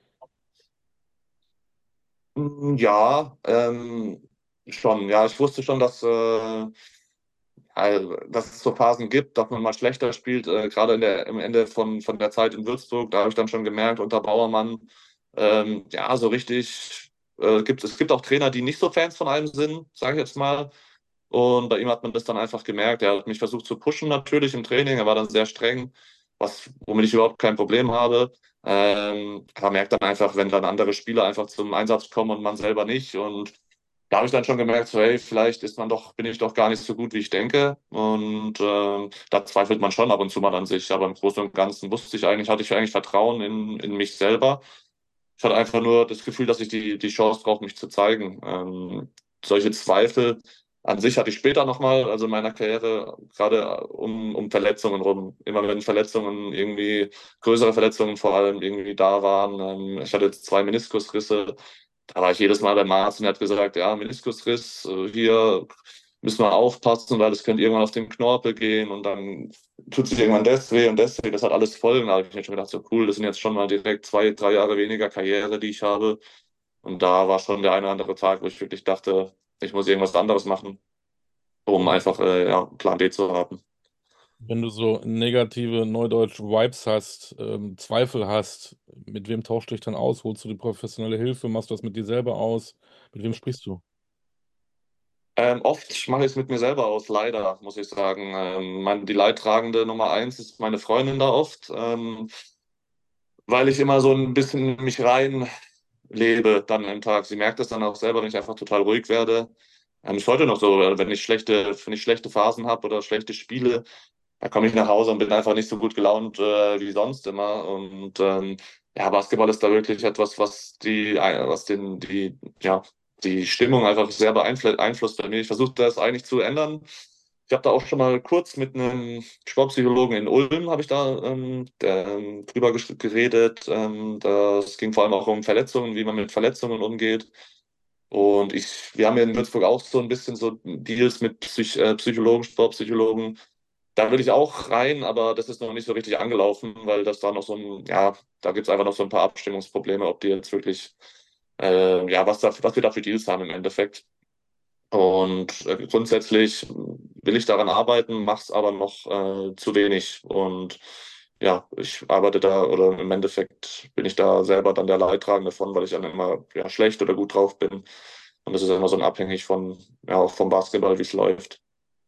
Mm, Ja, ähm, schon. Ja, ich wusste schon, dass, äh, also, dass es so Phasen gibt, dass man mal schlechter spielt. Äh, gerade in der, im Ende von, von der Zeit in Würzburg, da habe ich dann schon gemerkt, unter Bauermann, ähm, ja, so richtig äh, gibt es gibt auch Trainer, die nicht so Fans von einem sind, sage ich jetzt mal. Und bei ihm hat man das dann einfach gemerkt. Er hat mich versucht zu pushen natürlich im Training. Er war dann sehr streng, was, womit ich überhaupt kein Problem habe. Ähm, aber merkt dann einfach, wenn dann andere Spieler einfach zum Einsatz kommen und man selber nicht. Und da habe ich dann schon gemerkt, so, hey, vielleicht ist man doch, bin ich doch gar nicht so gut, wie ich denke. Und ähm, da zweifelt man schon ab und zu mal an sich. Aber im Großen und Ganzen wusste ich eigentlich, hatte ich eigentlich Vertrauen in, in mich selber. Ich hatte einfach nur das Gefühl, dass ich die, die Chance brauche, mich zu zeigen. Ähm, solche Zweifel an sich hatte ich später nochmal, also in meiner Karriere, gerade um, um Verletzungen rum. Immer wenn Verletzungen irgendwie, größere Verletzungen vor allem irgendwie da waren. Ähm, ich hatte jetzt zwei Meniskusrisse. Da war ich jedes Mal beim Arzt und er hat gesagt, ja, Meniskusriss, äh, hier müssen wir aufpassen, weil das könnte irgendwann auf den Knorpel gehen und dann tut sich irgendwann das weh und das weh. Das hat alles Folgen. Da habe ich mir schon gedacht, so cool, das sind jetzt schon mal direkt zwei, drei Jahre weniger Karriere, die ich habe. Und da war schon der eine oder andere Tag, wo ich wirklich dachte, ich muss irgendwas anderes machen, um einfach äh, ja, Plan B zu haben. Wenn du so negative Neudeutsch Vibes hast, ähm, Zweifel hast, mit wem tauschst du dich dann aus? Holst du die professionelle Hilfe? Machst du das mit dir selber aus? Mit wem sprichst du? Ähm, oft mache ich es mit mir selber aus, leider, muss ich sagen. Ähm, mein, die Leidtragende Nummer eins ist meine Freundin da oft, ähm, weil ich immer so ein bisschen mich rein lebe dann im Tag. Sie merkt es dann auch selber, wenn ich einfach total ruhig werde. Ähm, ist heute noch so, äh, wenn ich schlechte, wenn ich schlechte Phasen habe oder schlechte Spiele, da komme ich nach Hause und bin einfach nicht so gut gelaunt äh, wie sonst immer. Und ähm, ja, Basketball ist da wirklich etwas, was die, äh, was den, die, ja, die Stimmung einfach sehr beeinflusst beeinflusst bei mir. Ich versuche das eigentlich zu ändern. Ich habe da auch schon mal kurz mit einem Sportpsychologen in Ulm, habe ich da ähm, der, ähm, drüber ges- geredet. Ähm, das ging vor allem auch um Verletzungen, wie man mit Verletzungen umgeht. Und ich, wir haben ja in Würzburg auch so ein bisschen so Deals mit Psych, äh, Psychologen, Sportpsychologen. Da will ich auch rein, aber das ist noch nicht so richtig angelaufen, weil das da noch so ein, ja, da gibt es einfach noch so ein paar Abstimmungsprobleme, ob die jetzt wirklich, äh, ja, was, da, was wir da für Deals haben im Endeffekt. Und äh, grundsätzlich will ich daran arbeiten, mache es aber noch äh, zu wenig. Und ja, ich arbeite da oder im Endeffekt bin ich da selber dann der Leidtragende von, weil ich dann immer ja, schlecht oder gut drauf bin. Und das ist immer so abhängig von, ja, auch vom Basketball, wie es läuft.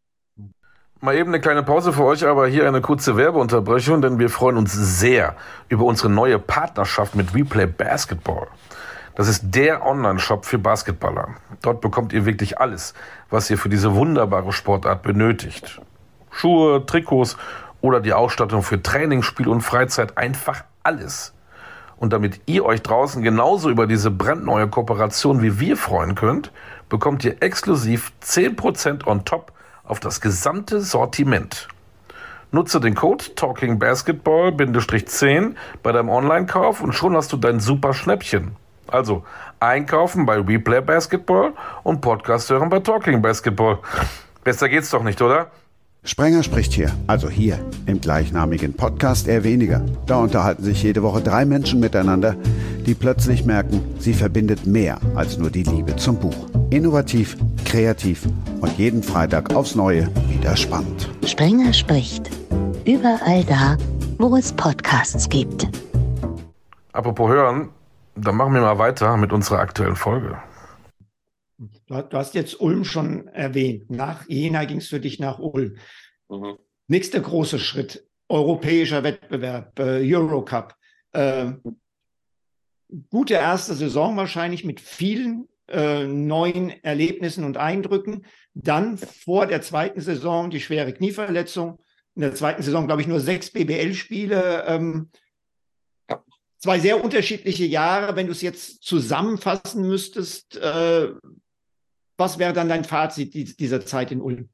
Mal eben eine kleine Pause für euch, aber hier eine kurze Werbeunterbrechung, denn wir freuen uns sehr über unsere neue Partnerschaft mit Replay Basketball. Das ist der Online-Shop für Basketballer. Dort bekommt ihr wirklich alles, was ihr für diese wunderbare Sportart benötigt. Schuhe, Trikots oder die Ausstattung für Training, Spiel und Freizeit, einfach alles. Und damit ihr euch draußen genauso über diese brandneue Kooperation wie wir freuen könnt, bekommt ihr exklusiv zehn Prozent on top auf das gesamte Sortiment. Nutze den Code TalkingBasketball zehn bei deinem Online-Kauf und schon hast du dein super Schnäppchen. Also einkaufen bei Replay Basketball und Podcast hören bei Talking Basketball. Besser geht's doch nicht, oder? Sprenger spricht hier, also hier, im gleichnamigen Podcast eher weniger. Da unterhalten sich jede Woche drei Menschen miteinander, die plötzlich merken, sie verbindet mehr als nur die Liebe zum Buch. Innovativ, kreativ und jeden Freitag aufs Neue wieder spannend. Sprenger spricht. Überall da, wo es Podcasts gibt. Apropos hören, dann machen wir mal weiter mit unserer aktuellen Folge. Du hast jetzt Ulm schon erwähnt. Nach Jena ging es für dich nach Ulm. Mhm. Nächster große Schritt, europäischer Wettbewerb, äh, Eurocup. Äh, gute erste Saison wahrscheinlich mit vielen äh, neuen Erlebnissen und Eindrücken. Dann vor der zweiten Saison die schwere Knieverletzung. In der zweiten Saison, glaube ich, nur sechs B B L-Spiele. Ähm, Ja. Zwei sehr unterschiedliche Jahre. Wenn du es jetzt zusammenfassen müsstest, äh, was wäre dann dein Fazit dieser Zeit in Ulm?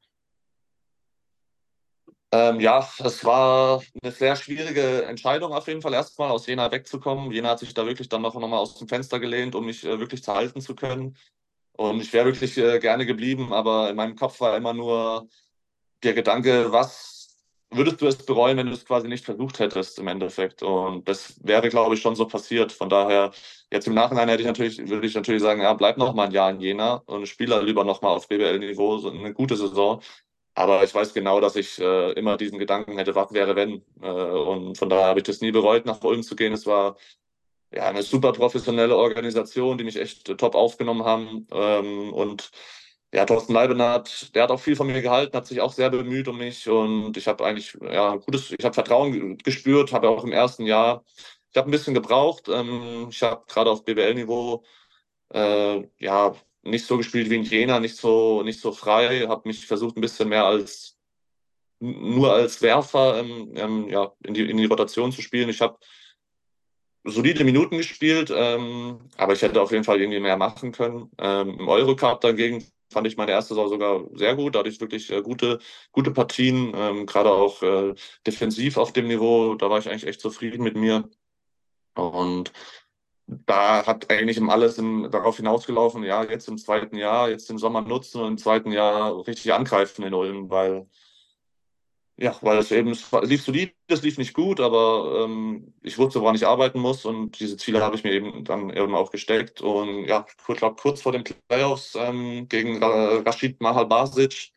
Ähm, ja, es war eine sehr schwierige Entscheidung auf jeden Fall, erstmal aus Jena wegzukommen. Jena hat sich da wirklich dann noch, noch mal aus dem Fenster gelehnt, um mich äh, wirklich zu halten zu können. Und ich wäre wirklich äh, gerne geblieben, aber in meinem Kopf war immer nur der Gedanke, was würdest du es bereuen, wenn du es quasi nicht versucht hättest im Endeffekt? Und das wäre, glaube ich, schon so passiert. Von daher, jetzt im Nachhinein hätte ich natürlich, würde ich natürlich sagen, ja, bleib noch mal ein Jahr in Jena und spiele lieber noch mal auf B B L-Niveau, so eine gute Saison. Aber ich weiß genau, dass ich äh, immer diesen Gedanken hätte, was wäre, wenn. Äh, und von daher habe ich das nie bereut, nach Ulm zu gehen. Es war ja eine super professionelle Organisation, die mich echt äh, top aufgenommen haben. Ähm, und ja, Thorsten Leibenhardt, der hat auch viel von mir gehalten, hat sich auch sehr bemüht um mich. Und ich habe eigentlich ja gutes, ich habe Vertrauen gespürt, habe auch im ersten Jahr, ich habe ein bisschen gebraucht. Ähm, ich habe gerade auf B B L-Niveau äh, ja nicht so gespielt wie in Jena, nicht so, nicht so frei, habe mich versucht, ein bisschen mehr als nur als Werfer ähm, ähm, ja, in die, in die Rotation zu spielen. Ich habe solide Minuten gespielt, ähm, aber ich hätte auf jeden Fall irgendwie mehr machen können. Ähm, Im Eurocup dagegen fand ich meine erste Saison sogar sehr gut. Da hatte ich wirklich äh, gute, gute Partien, ähm, gerade auch äh, defensiv auf dem Niveau. Da war ich eigentlich echt zufrieden mit mir. Und da hat eigentlich im alles im, darauf hinausgelaufen, ja, jetzt im zweiten Jahr, jetzt den Sommer nutzen und im zweiten Jahr richtig angreifen in Ulm, weil, ja, weil es eben, es lief solide, es lief nicht gut, aber ähm, ich wusste, woran ich arbeiten muss und diese Ziele habe ich mir eben dann eben auch gesteckt. Und ja, ich glaube, kurz vor den Playoffs ähm, gegen Ra- Rashid Mahal Basic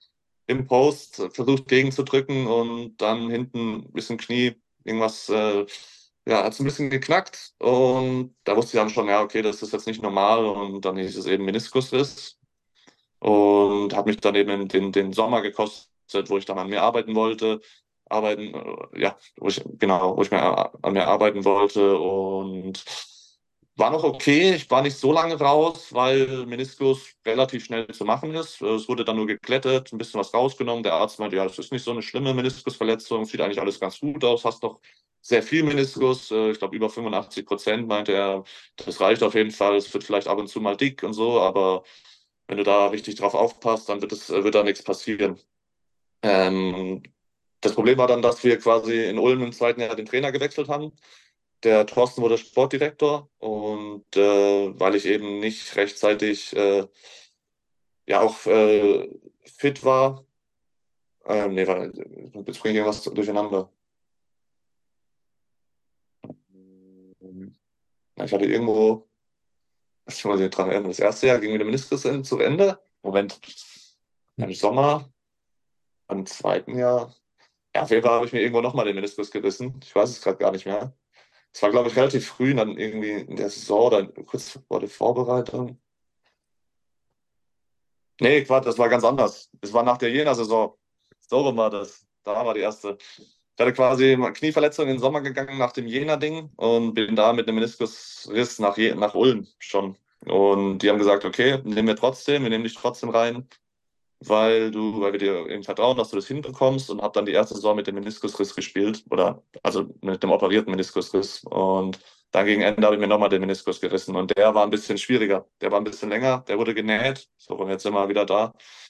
im Post versucht gegenzudrücken und dann hinten ein bisschen Knie, irgendwas, äh, ja, hat es ein bisschen geknackt und da wusste ich dann schon, ja, okay, das ist jetzt nicht normal und dann hieß es eben Meniskusriss und hat mich dann eben den, den Sommer gekostet, wo ich dann an mir arbeiten wollte, arbeiten, äh, ja, wo ich, genau, wo ich mehr an mir arbeiten wollte und war noch okay. Ich war nicht so lange raus, weil Meniskus relativ schnell zu machen ist. Es wurde dann nur geglättet, ein bisschen was rausgenommen. Der Arzt meinte, ja, das ist nicht so eine schlimme Meniskusverletzung, sieht eigentlich alles ganz gut aus, hast doch sehr viel Meniskus, äh, ich glaube über fünfundachtzig Prozent, meinte er, das reicht auf jeden Fall, es wird vielleicht ab und zu mal dick und so, aber wenn du da richtig drauf aufpasst, dann wird, es, wird da nichts passieren. Ähm, das Problem war dann, dass wir quasi in Ulm im zweiten Jahr den Trainer gewechselt haben. Der Thorsten wurde Sportdirektor und äh, weil ich eben nicht rechtzeitig äh, ja auch äh, fit war, ähm, nee, warte, jetzt bringe ich irgendwas durcheinander. Ich hatte irgendwo, ich muss mich dran erinnern, das erste Jahr ging mit dem Meniskus zu Ende. Moment, im Sommer, im zweiten Jahr. Ja, auf jeden Fall habe ich mir irgendwo nochmal den Meniskus gerissen. Ich weiß es gerade gar nicht mehr. Es war, glaube ich, relativ früh, dann irgendwie in der Saison oder kurz vor der Vorbereitung. Nee, Quatsch, das war ganz anders. Es war nach der Jena-Saison. So rum war das. Da war die erste. Ich hatte quasi eine Knieverletzung in den Sommer gegangen nach dem Jena-Ding und bin da mit einem Meniskusriss nach, Je nach Ulm schon. Und die haben gesagt, okay, nehmen wir trotzdem, wir nehmen dich trotzdem rein, weil du, weil wir dir eben vertrauen, dass du das hinbekommst und habe dann die erste Saison mit dem Meniskusriss gespielt oder also mit dem operierten Meniskusriss und dann gegen Ende habe ich mir nochmal den Meniskus gerissen und der war ein bisschen schwieriger, der war ein bisschen länger, der wurde genäht, so und jetzt sind wir wieder da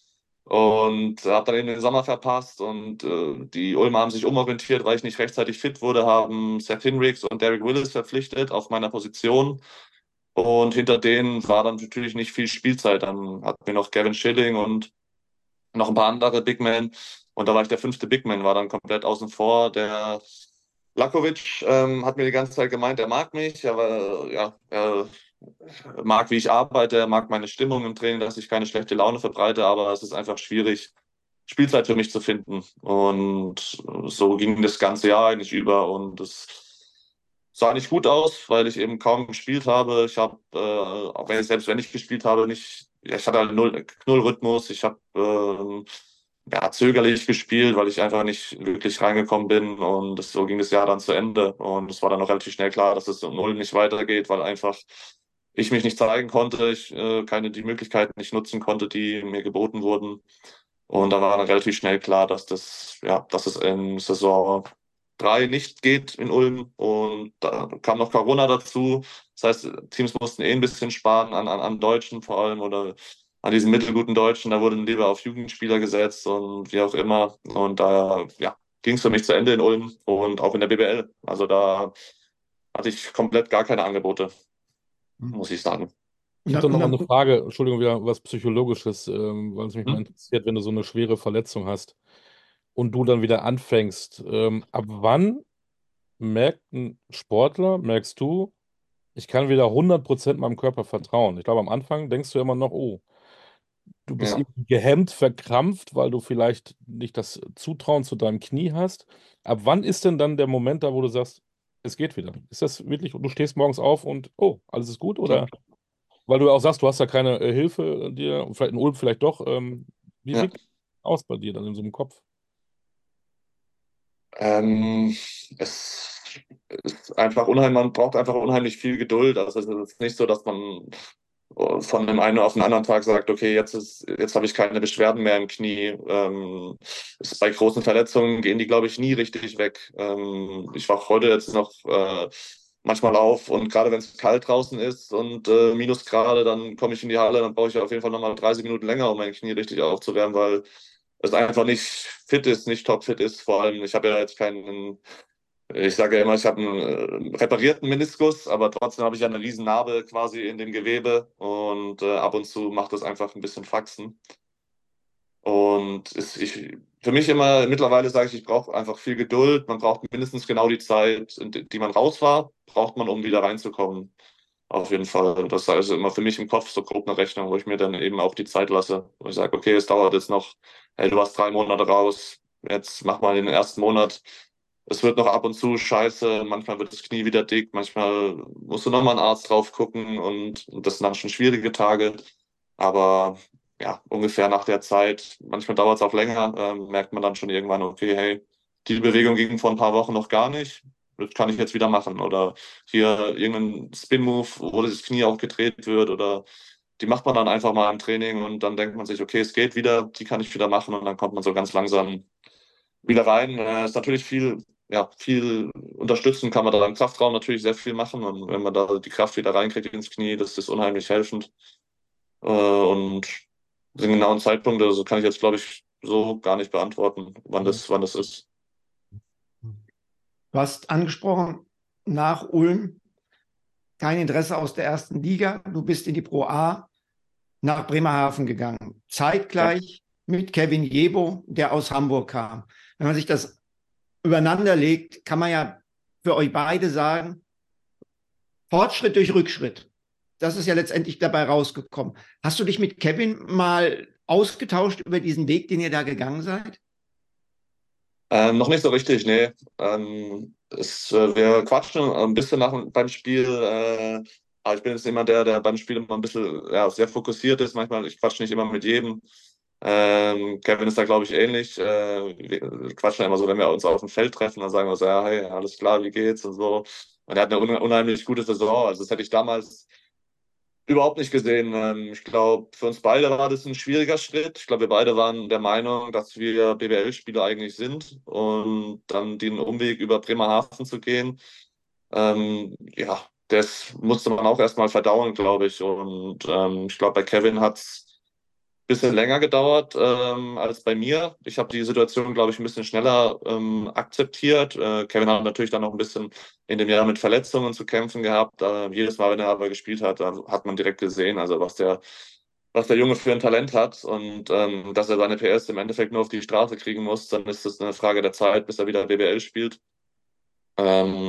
und habe dann eben den Sommer verpasst und äh, die Ulmer haben sich umorientiert, weil ich nicht rechtzeitig fit wurde, haben Seth Hinrichs und Derek Willis verpflichtet auf meiner Position. Und hinter denen war dann natürlich nicht viel Spielzeit. Dann hatten wir noch Gavin Schilling und noch ein paar andere Big Men. Und da war ich der fünfte Big Man, war dann komplett außen vor. Der Lakovic ähm, hat mir die ganze Zeit gemeint, er mag mich, aber ja, er mag, wie ich arbeite, er mag meine Stimmung im Training, dass ich keine schlechte Laune verbreite, aber es ist einfach schwierig, Spielzeit für mich zu finden. Und so ging das ganze Jahr eigentlich über und es sah nicht gut aus, weil ich eben kaum gespielt habe. Ich habe, äh, auch wenn ich, selbst wenn ich gespielt habe, nicht, ja, ich hatte halt null, null Rhythmus. Ich habe ähm, ja, zögerlich gespielt, weil ich einfach nicht wirklich reingekommen bin und das, so ging das Jahr dann zu Ende und es war dann auch relativ schnell klar, dass es um null nicht weitergeht, weil einfach ich mich nicht zeigen konnte, ich äh, keine die Möglichkeiten nicht nutzen konnte, die mir geboten wurden und da war dann relativ schnell klar, dass das ja, dass es in Saison drei nicht geht in Ulm und da kam noch Corona dazu. Das heißt, Teams mussten eh ein bisschen sparen an, an, an Deutschen vor allem oder an diesen mittelguten Deutschen. Da wurden lieber auf Jugendspieler gesetzt und wie auch immer. Und da ja, ging es für mich zu Ende in Ulm und auch in der B B L. Also da hatte ich komplett gar keine Angebote, muss ich sagen. Ich habe da noch eine Frage, Entschuldigung, wieder was Psychologisches, ähm, weil es mich mal Hm? interessiert, wenn du so eine schwere Verletzung hast und du dann wieder anfängst. Ähm, ab wann merkt ein Sportler, merkst du, ich kann wieder hundert Prozent meinem Körper vertrauen? Ich glaube, am Anfang denkst du immer noch, oh, du bist Ja. irgendwie gehemmt, verkrampft, weil du vielleicht nicht das Zutrauen zu deinem Knie hast. Ab wann ist denn dann der Moment da, wo du sagst, es geht wieder? Ist das wirklich, du stehst morgens auf und, oh, alles ist gut? Oder weil du auch sagst, du hast da keine äh, Hilfe dir, vielleicht in Ulm vielleicht doch. Ähm, wie Ja. sieht das aus bei dir dann in so einem Kopf? Ähm, es ist einfach unheimlich, man braucht einfach unheimlich viel Geduld. Also es ist nicht so, dass man von dem einen auf den anderen Tag sagt, okay, jetzt ist, jetzt habe ich keine Beschwerden mehr im Knie. Ähm, ist bei großen Verletzungen gehen die, glaube ich, nie richtig weg. Ähm, ich wache heute jetzt noch äh, manchmal auf und gerade wenn es kalt draußen ist und äh, Minusgrade, dann komme ich in die Halle, dann brauche ich auf jeden Fall nochmal dreißig Minuten länger, um mein Knie richtig aufzuwärmen, weil es einfach nicht fit ist, nicht topfit ist. Vor allem, ich habe ja jetzt keinen, ich sage ja immer, ich habe einen äh, reparierten Meniskus, aber trotzdem habe ich ja eine riesen Narbe quasi in dem Gewebe und äh, ab und zu macht das einfach ein bisschen Faxen. Und es, ich, für mich immer, mittlerweile sage ich, ich brauche einfach viel Geduld. Man braucht mindestens genau die Zeit, die man raus war, braucht man, um wieder reinzukommen. Auf jeden Fall. Das ist also immer für mich im Kopf so grob eine Rechnung, wo ich mir dann eben auch die Zeit lasse. Wo ich sage, okay, es dauert jetzt noch, hey, du warst drei Monate raus, jetzt mach mal den ersten Monat. Es wird noch ab und zu scheiße, manchmal wird das Knie wieder dick, manchmal musst du nochmal einen Arzt drauf gucken und, und das sind dann schon schwierige Tage. Aber ja, ungefähr nach der Zeit, manchmal dauert es auch länger, ähm, merkt man dann schon irgendwann, okay, hey, die Bewegung ging vor ein paar Wochen noch gar nicht, das kann ich jetzt wieder machen. Oder hier irgendein Spin-Move, wo das Knie auch gedreht wird oder die macht man dann einfach mal im Training und dann denkt man sich, okay, es geht wieder, die kann ich wieder machen und dann kommt man so ganz langsam wieder rein. Äh, ist natürlich viel, ja, viel unterstützen kann man da im Kraftraum natürlich sehr viel machen und wenn man da die Kraft wieder reinkriegt ins Knie, das ist unheimlich helfend. Äh, und den genauen Zeitpunkt, also kann ich jetzt, glaube ich, so gar nicht beantworten, wann das, wann das ist. Du hast angesprochen, nach Ulm kein Interesse aus der ersten Liga. Du bist in die Pro A nach Bremerhaven gegangen. Zeitgleich ja. mit Kevin Jebo, der aus Hamburg kam. Wenn man sich das übereinander legt, kann man ja für euch beide sagen, Fortschritt durch Rückschritt. Das ist ja letztendlich dabei rausgekommen. Hast du dich mit Kevin mal ausgetauscht über diesen Weg, den ihr da gegangen seid? Ähm, noch nicht so richtig, nee. Ähm, es, äh, wir quatschen ein bisschen nach, beim Spiel, äh, aber ich bin jetzt immer der, der beim Spiel immer ein bisschen ja, sehr fokussiert ist. Manchmal, ich quatsche nicht immer mit jedem. Ähm, Kevin ist da, glaube ich, ähnlich. Äh, wir quatschen immer so, wenn wir uns auf dem Feld treffen, dann sagen wir so, ja, hey, alles klar, wie geht's und so. Und er hat eine unheimlich gute Saison. Also das hätte ich damals überhaupt nicht gesehen. Ähm, Ich glaube, für uns beide war das ein schwieriger Schritt. Ich glaube, wir beide waren der Meinung, dass wir B B L-Spieler eigentlich sind und dann den Umweg über Bremerhaven zu gehen. Ähm, ja, das musste man auch erstmal verdauen, glaube ich. Und ähm, ich glaube, bei Kevin hat es ein bisschen länger gedauert ähm, als bei mir. Ich habe die Situation, glaube ich, ein bisschen schneller ähm, akzeptiert. Äh, Kevin hat natürlich dann noch ein bisschen in dem Jahr mit Verletzungen zu kämpfen gehabt. Äh, jedes Mal, wenn er aber gespielt hat, dann hat man direkt gesehen, also was der, was der Junge für ein Talent hat und ähm, dass er seine P S im Endeffekt nur auf die Straße kriegen muss, dann ist es eine Frage der Zeit, bis er wieder B B L spielt. Ähm,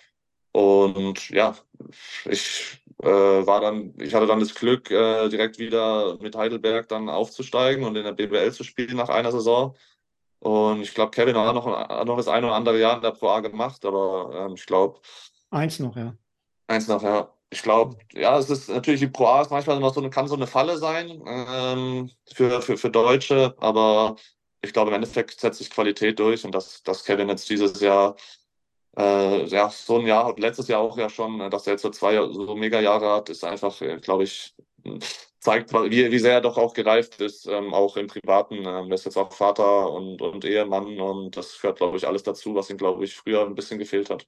und ja, ich äh, war dann, ich hatte dann das Glück, äh, direkt wieder mit Heidelberg dann aufzusteigen und in der B B L zu spielen nach einer Saison. Und ich glaube, Kevin hat noch, hat noch das eine oder andere Jahr in der Pro A gemacht, aber ähm, ich glaube, Eins noch, ja. eins noch, ja. Ich glaube, ja, es ist natürlich, die Pro A ist manchmal noch so eine, kann so eine Falle sein ähm, für, für, für Deutsche, aber ich glaube, im Endeffekt setzt sich Qualität durch und dass, dass Kevin jetzt dieses Jahr äh, ja, so ein Jahr, letztes Jahr auch ja schon, äh, dass er jetzt so zwei so Mega-Jahre hat, ist einfach, äh, glaube ich, mh, zeigt, wie, wie sehr er doch auch gereift ist, ähm, auch im Privaten. Ähm, er ist jetzt auch Vater und, und Ehemann und das gehört, glaube ich, alles dazu, was ihm, glaube ich, früher ein bisschen gefehlt hat.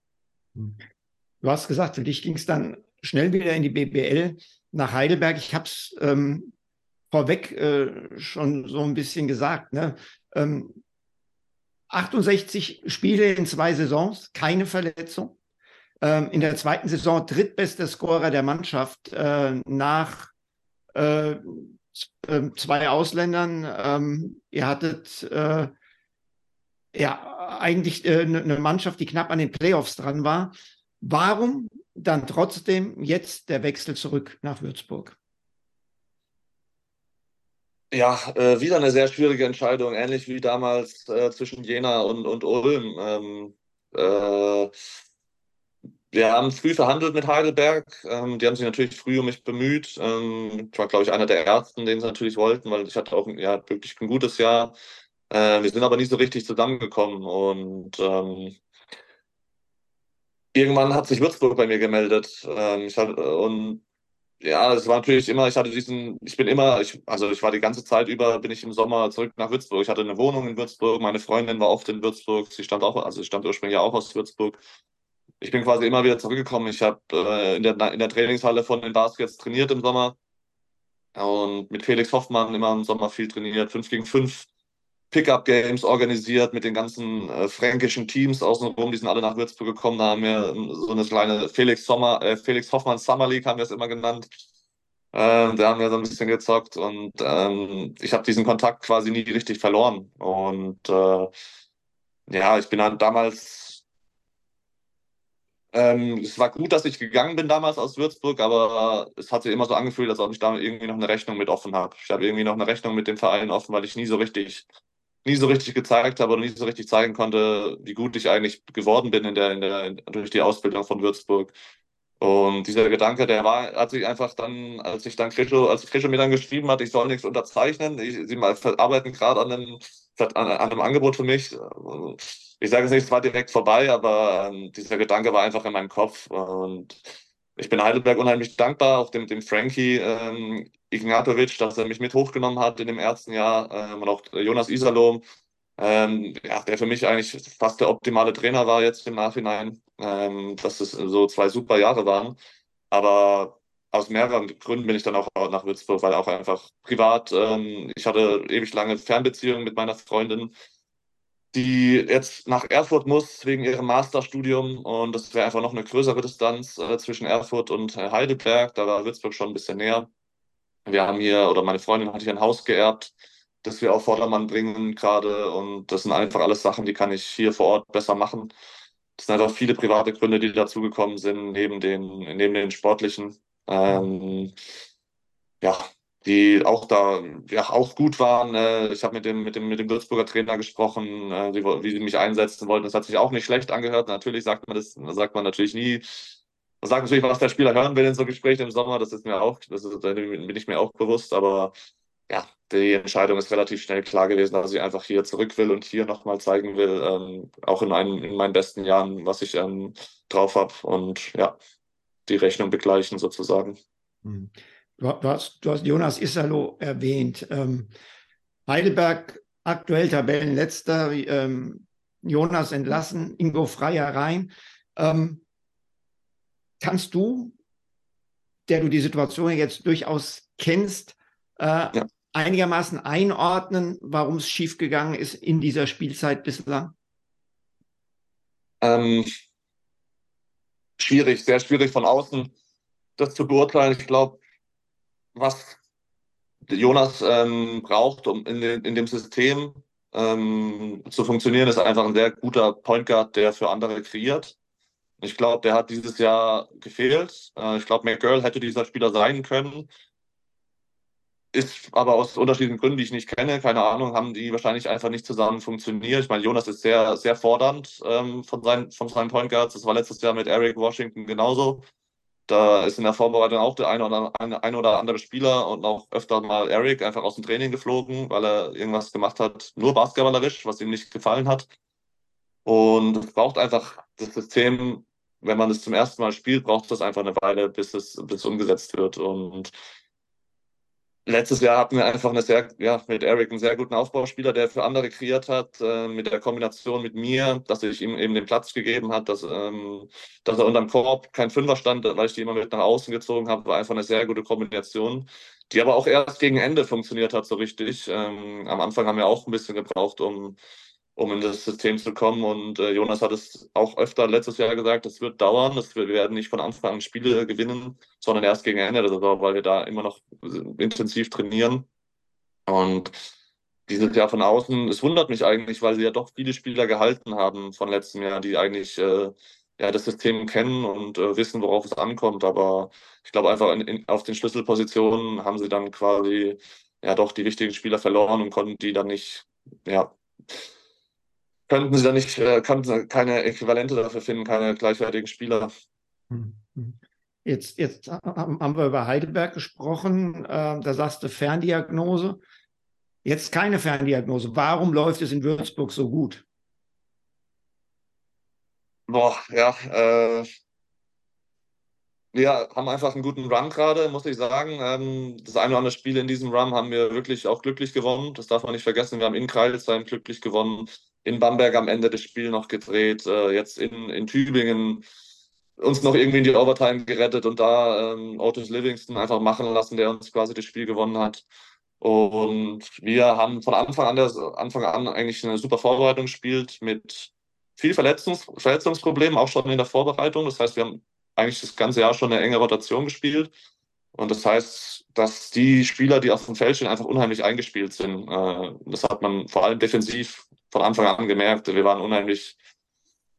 Du hast gesagt, für dich ging es dann schnell wieder in die B B L nach Heidelberg. Ich habe es ähm, vorweg äh, schon so ein bisschen gesagt, ne? Ähm, achtundsechzig Spiele in zwei Saisons, keine Verletzung. Ähm, in der zweiten Saison drittbester Scorer der Mannschaft äh, nach äh, zwei Ausländern. Ähm, ihr hattet äh, ja eigentlich äh, eine Mannschaft, die knapp an den Playoffs dran war. Warum dann trotzdem jetzt der Wechsel zurück nach Würzburg? Ja, äh, wieder eine sehr schwierige Entscheidung, ähnlich wie damals äh, zwischen Jena und, und Ulm. Ähm, äh, wir haben früh verhandelt mit Heidelberg. Ähm, die haben sich natürlich früh um mich bemüht. Ähm, ich war, glaube ich, einer der ersten, den sie natürlich wollten, weil ich hatte auch ja, wirklich ein gutes Jahr. Äh, wir sind aber nie so richtig zusammengekommen und ähm, irgendwann hat sich Würzburg bei mir gemeldet. Ähm, ich hatte, und ja, es war natürlich immer, ich hatte diesen, ich bin immer, ich, also ich war die ganze Zeit über, bin ich im Sommer zurück nach Würzburg. Ich hatte eine Wohnung in Würzburg, meine Freundin war oft in Würzburg, sie stammt auch, also sie stammt ursprünglich auch aus Würzburg. Ich bin quasi immer wieder zurückgekommen. Ich habe äh, in der, in der Trainingshalle von den Baskets trainiert im Sommer und mit Felix Hoffmann immer im Sommer viel trainiert, fünf gegen fünf Pickup-Games organisiert mit den ganzen äh, fränkischen Teams außenrum, die sind alle nach Würzburg gekommen, da haben wir ähm, so eine kleine Felix, Sommer, äh, Felix Hoffmann Summer League, haben wir es immer genannt. Ähm, da haben wir so ein bisschen gezockt und ähm, ich habe diesen Kontakt quasi nie richtig verloren. Und äh, ja, ich bin dann damals Ähm, es war gut, dass ich gegangen bin damals aus Würzburg, aber es hat sich immer so angefühlt, als ob ich da irgendwie noch eine Rechnung mit offen habe. Ich habe irgendwie noch eine Rechnung mit dem Verein offen, weil ich nie so richtig, nie so richtig gezeigt habe oder nie so richtig zeigen konnte, wie gut ich eigentlich geworden bin in der, in der, durch die Ausbildung von Würzburg. Und dieser Gedanke, der war, hat sich einfach dann, als ich dann Krischo, als Krischo mir dann geschrieben hat, ich soll nichts unterzeichnen, ich, sie mal arbeiten gerade an einem, an, an einem Angebot für mich. Ich sage es nicht, es war direkt vorbei, aber ähm, dieser Gedanke war einfach in meinem Kopf. Und ich bin Heidelberg unheimlich dankbar, auch dem, dem Frankie ähm, Ignatovic, dass er mich mit hochgenommen hat in dem ersten Jahr, ähm, und auch Jonas Iserloh, ähm, ja, der für mich eigentlich fast der optimale Trainer war jetzt im Nachhinein, ähm, dass es so zwei super Jahre waren. Aber aus mehreren Gründen bin ich dann auch nach Würzburg, weil auch einfach privat, ähm, ich hatte ewig lange Fernbeziehungen mit meiner Freundin, die jetzt nach Erfurt muss wegen ihrem Masterstudium, und das wäre einfach noch eine größere Distanz äh, zwischen Erfurt und äh, Heidelberg. Da war Würzburg schon ein bisschen näher. Wir haben hier, oder meine Freundin hat hier ein Haus geerbt, das wir auf Vordermann bringen gerade, und das sind einfach alles Sachen, die kann ich hier vor Ort besser machen. Das sind einfach viele private Gründe, die dazugekommen sind, neben den, neben den sportlichen. Ähm, ja, die auch da ja auch gut waren. Äh, ich habe mit dem, mit dem, mit dem Würzburger Trainer gesprochen, äh, wie, wie sie mich einsetzen wollten. Das hat sich auch nicht schlecht angehört. Natürlich sagt man das, sagt man natürlich nie. Man sagt natürlich, was der Spieler hören will in so Gesprächen im Sommer. Das ist mir auch, das ist, da bin ich mir auch bewusst. Aber ja, die Entscheidung ist relativ schnell klar gewesen, dass ich einfach hier zurück will und hier nochmal zeigen will, ähm, auch in, einem, in meinen besten Jahren, was ich ähm, drauf habe, und ja, die Rechnung begleichen sozusagen. Hm. Du, du, hast, du hast Jonas Iserloh erwähnt. Ähm, Heidelberg aktuell Tabellenletzter, ähm, Jonas entlassen, Ingo Freier rein. Ähm, kannst du, der du die Situation jetzt durchaus kennst, äh, ja. einigermaßen einordnen, warum es schiefgegangen ist in dieser Spielzeit bislang? Ähm, schwierig, sehr schwierig von außen das zu beurteilen. Ich glaube, was Jonas ähm, braucht, um in, den, in dem System ähm, zu funktionieren, ist einfach ein sehr guter Point Guard, der für andere kreiert. Ich glaube, der hat dieses Jahr gefehlt. Äh, ich glaube, McGirl hätte dieser Spieler sein können. Ist aber aus unterschiedlichen Gründen, die ich nicht kenne, keine Ahnung, haben die wahrscheinlich einfach nicht zusammen funktioniert. Ich meine, Jonas ist sehr, sehr fordernd ähm, von, seinen, von seinen Point Guards. Das war letztes Jahr mit Eric Washington genauso. Da ist in der Vorbereitung auch der eine oder, eine, ein oder andere Spieler und auch öfter mal Eric einfach aus dem Training geflogen, weil er irgendwas gemacht hat, nur basketballerisch, was ihm nicht gefallen hat. Und es braucht einfach das System, wenn man es zum ersten Mal spielt, braucht es einfach eine Weile, bis es, bis es umgesetzt wird. Und letztes Jahr hatten wir einfach eine sehr, ja, mit Eric einen sehr guten Aufbauspieler, der für andere kreiert hat, äh, mit der Kombination mit mir, dass ich ihm eben den Platz gegeben hat, dass, ähm, dass er unterm Korb kein Fünfer stand, weil ich die immer mit nach außen gezogen habe, war einfach eine sehr gute Kombination, die aber auch erst gegen Ende funktioniert hat, so richtig. Ähm, am Anfang haben wir auch ein bisschen gebraucht, um, um in das System zu kommen, und äh, Jonas hat es auch öfter letztes Jahr gesagt, es wird dauern, das, wir werden nicht von Anfang an Spiele gewinnen, sondern erst gegen Ende der Saison, weil wir da immer noch intensiv trainieren. Und dieses Jahr von außen, es wundert mich eigentlich, weil sie ja doch viele Spieler gehalten haben von letztem Jahr, die eigentlich äh, ja, das System kennen und äh, wissen, worauf es ankommt. Aber ich glaube einfach, in, in, auf den Schlüsselpositionen haben sie dann quasi ja doch die wichtigen Spieler verloren und konnten die dann nicht, ja, könnten sie da nicht, äh, könnten keine Äquivalente dafür finden, keine gleichwertigen Spieler. Jetzt, jetzt haben wir über Heidelberg gesprochen, äh, da sagst du Ferndiagnose. Jetzt keine Ferndiagnose. Warum läuft es in Würzburg so gut? Boah, ja, äh, wir haben einfach einen guten Run gerade, muss ich sagen. Ähm, das eine oder andere Spiel in diesem Run haben wir wirklich auch glücklich gewonnen. Das darf man nicht vergessen. Wir haben in Kreilsheim glücklich gewonnen, in Bamberg am Ende des Spiels noch gedreht, äh, jetzt in, in Tübingen uns noch irgendwie in die Overtime gerettet und da ähm, Otis Livingston einfach machen lassen, der uns quasi das Spiel gewonnen hat. Und wir haben von Anfang an, der, Anfang an eigentlich eine super Vorbereitung gespielt mit viel Verletzungs Verletzungsproblemen, auch schon in der Vorbereitung. Das heißt, wir haben eigentlich das ganze Jahr schon eine enge Rotation gespielt. Und das heißt, dass die Spieler, die auf dem Feld stehen, einfach unheimlich eingespielt sind. Das hat man vor allem defensiv von Anfang an gemerkt. Wir waren unheimlich,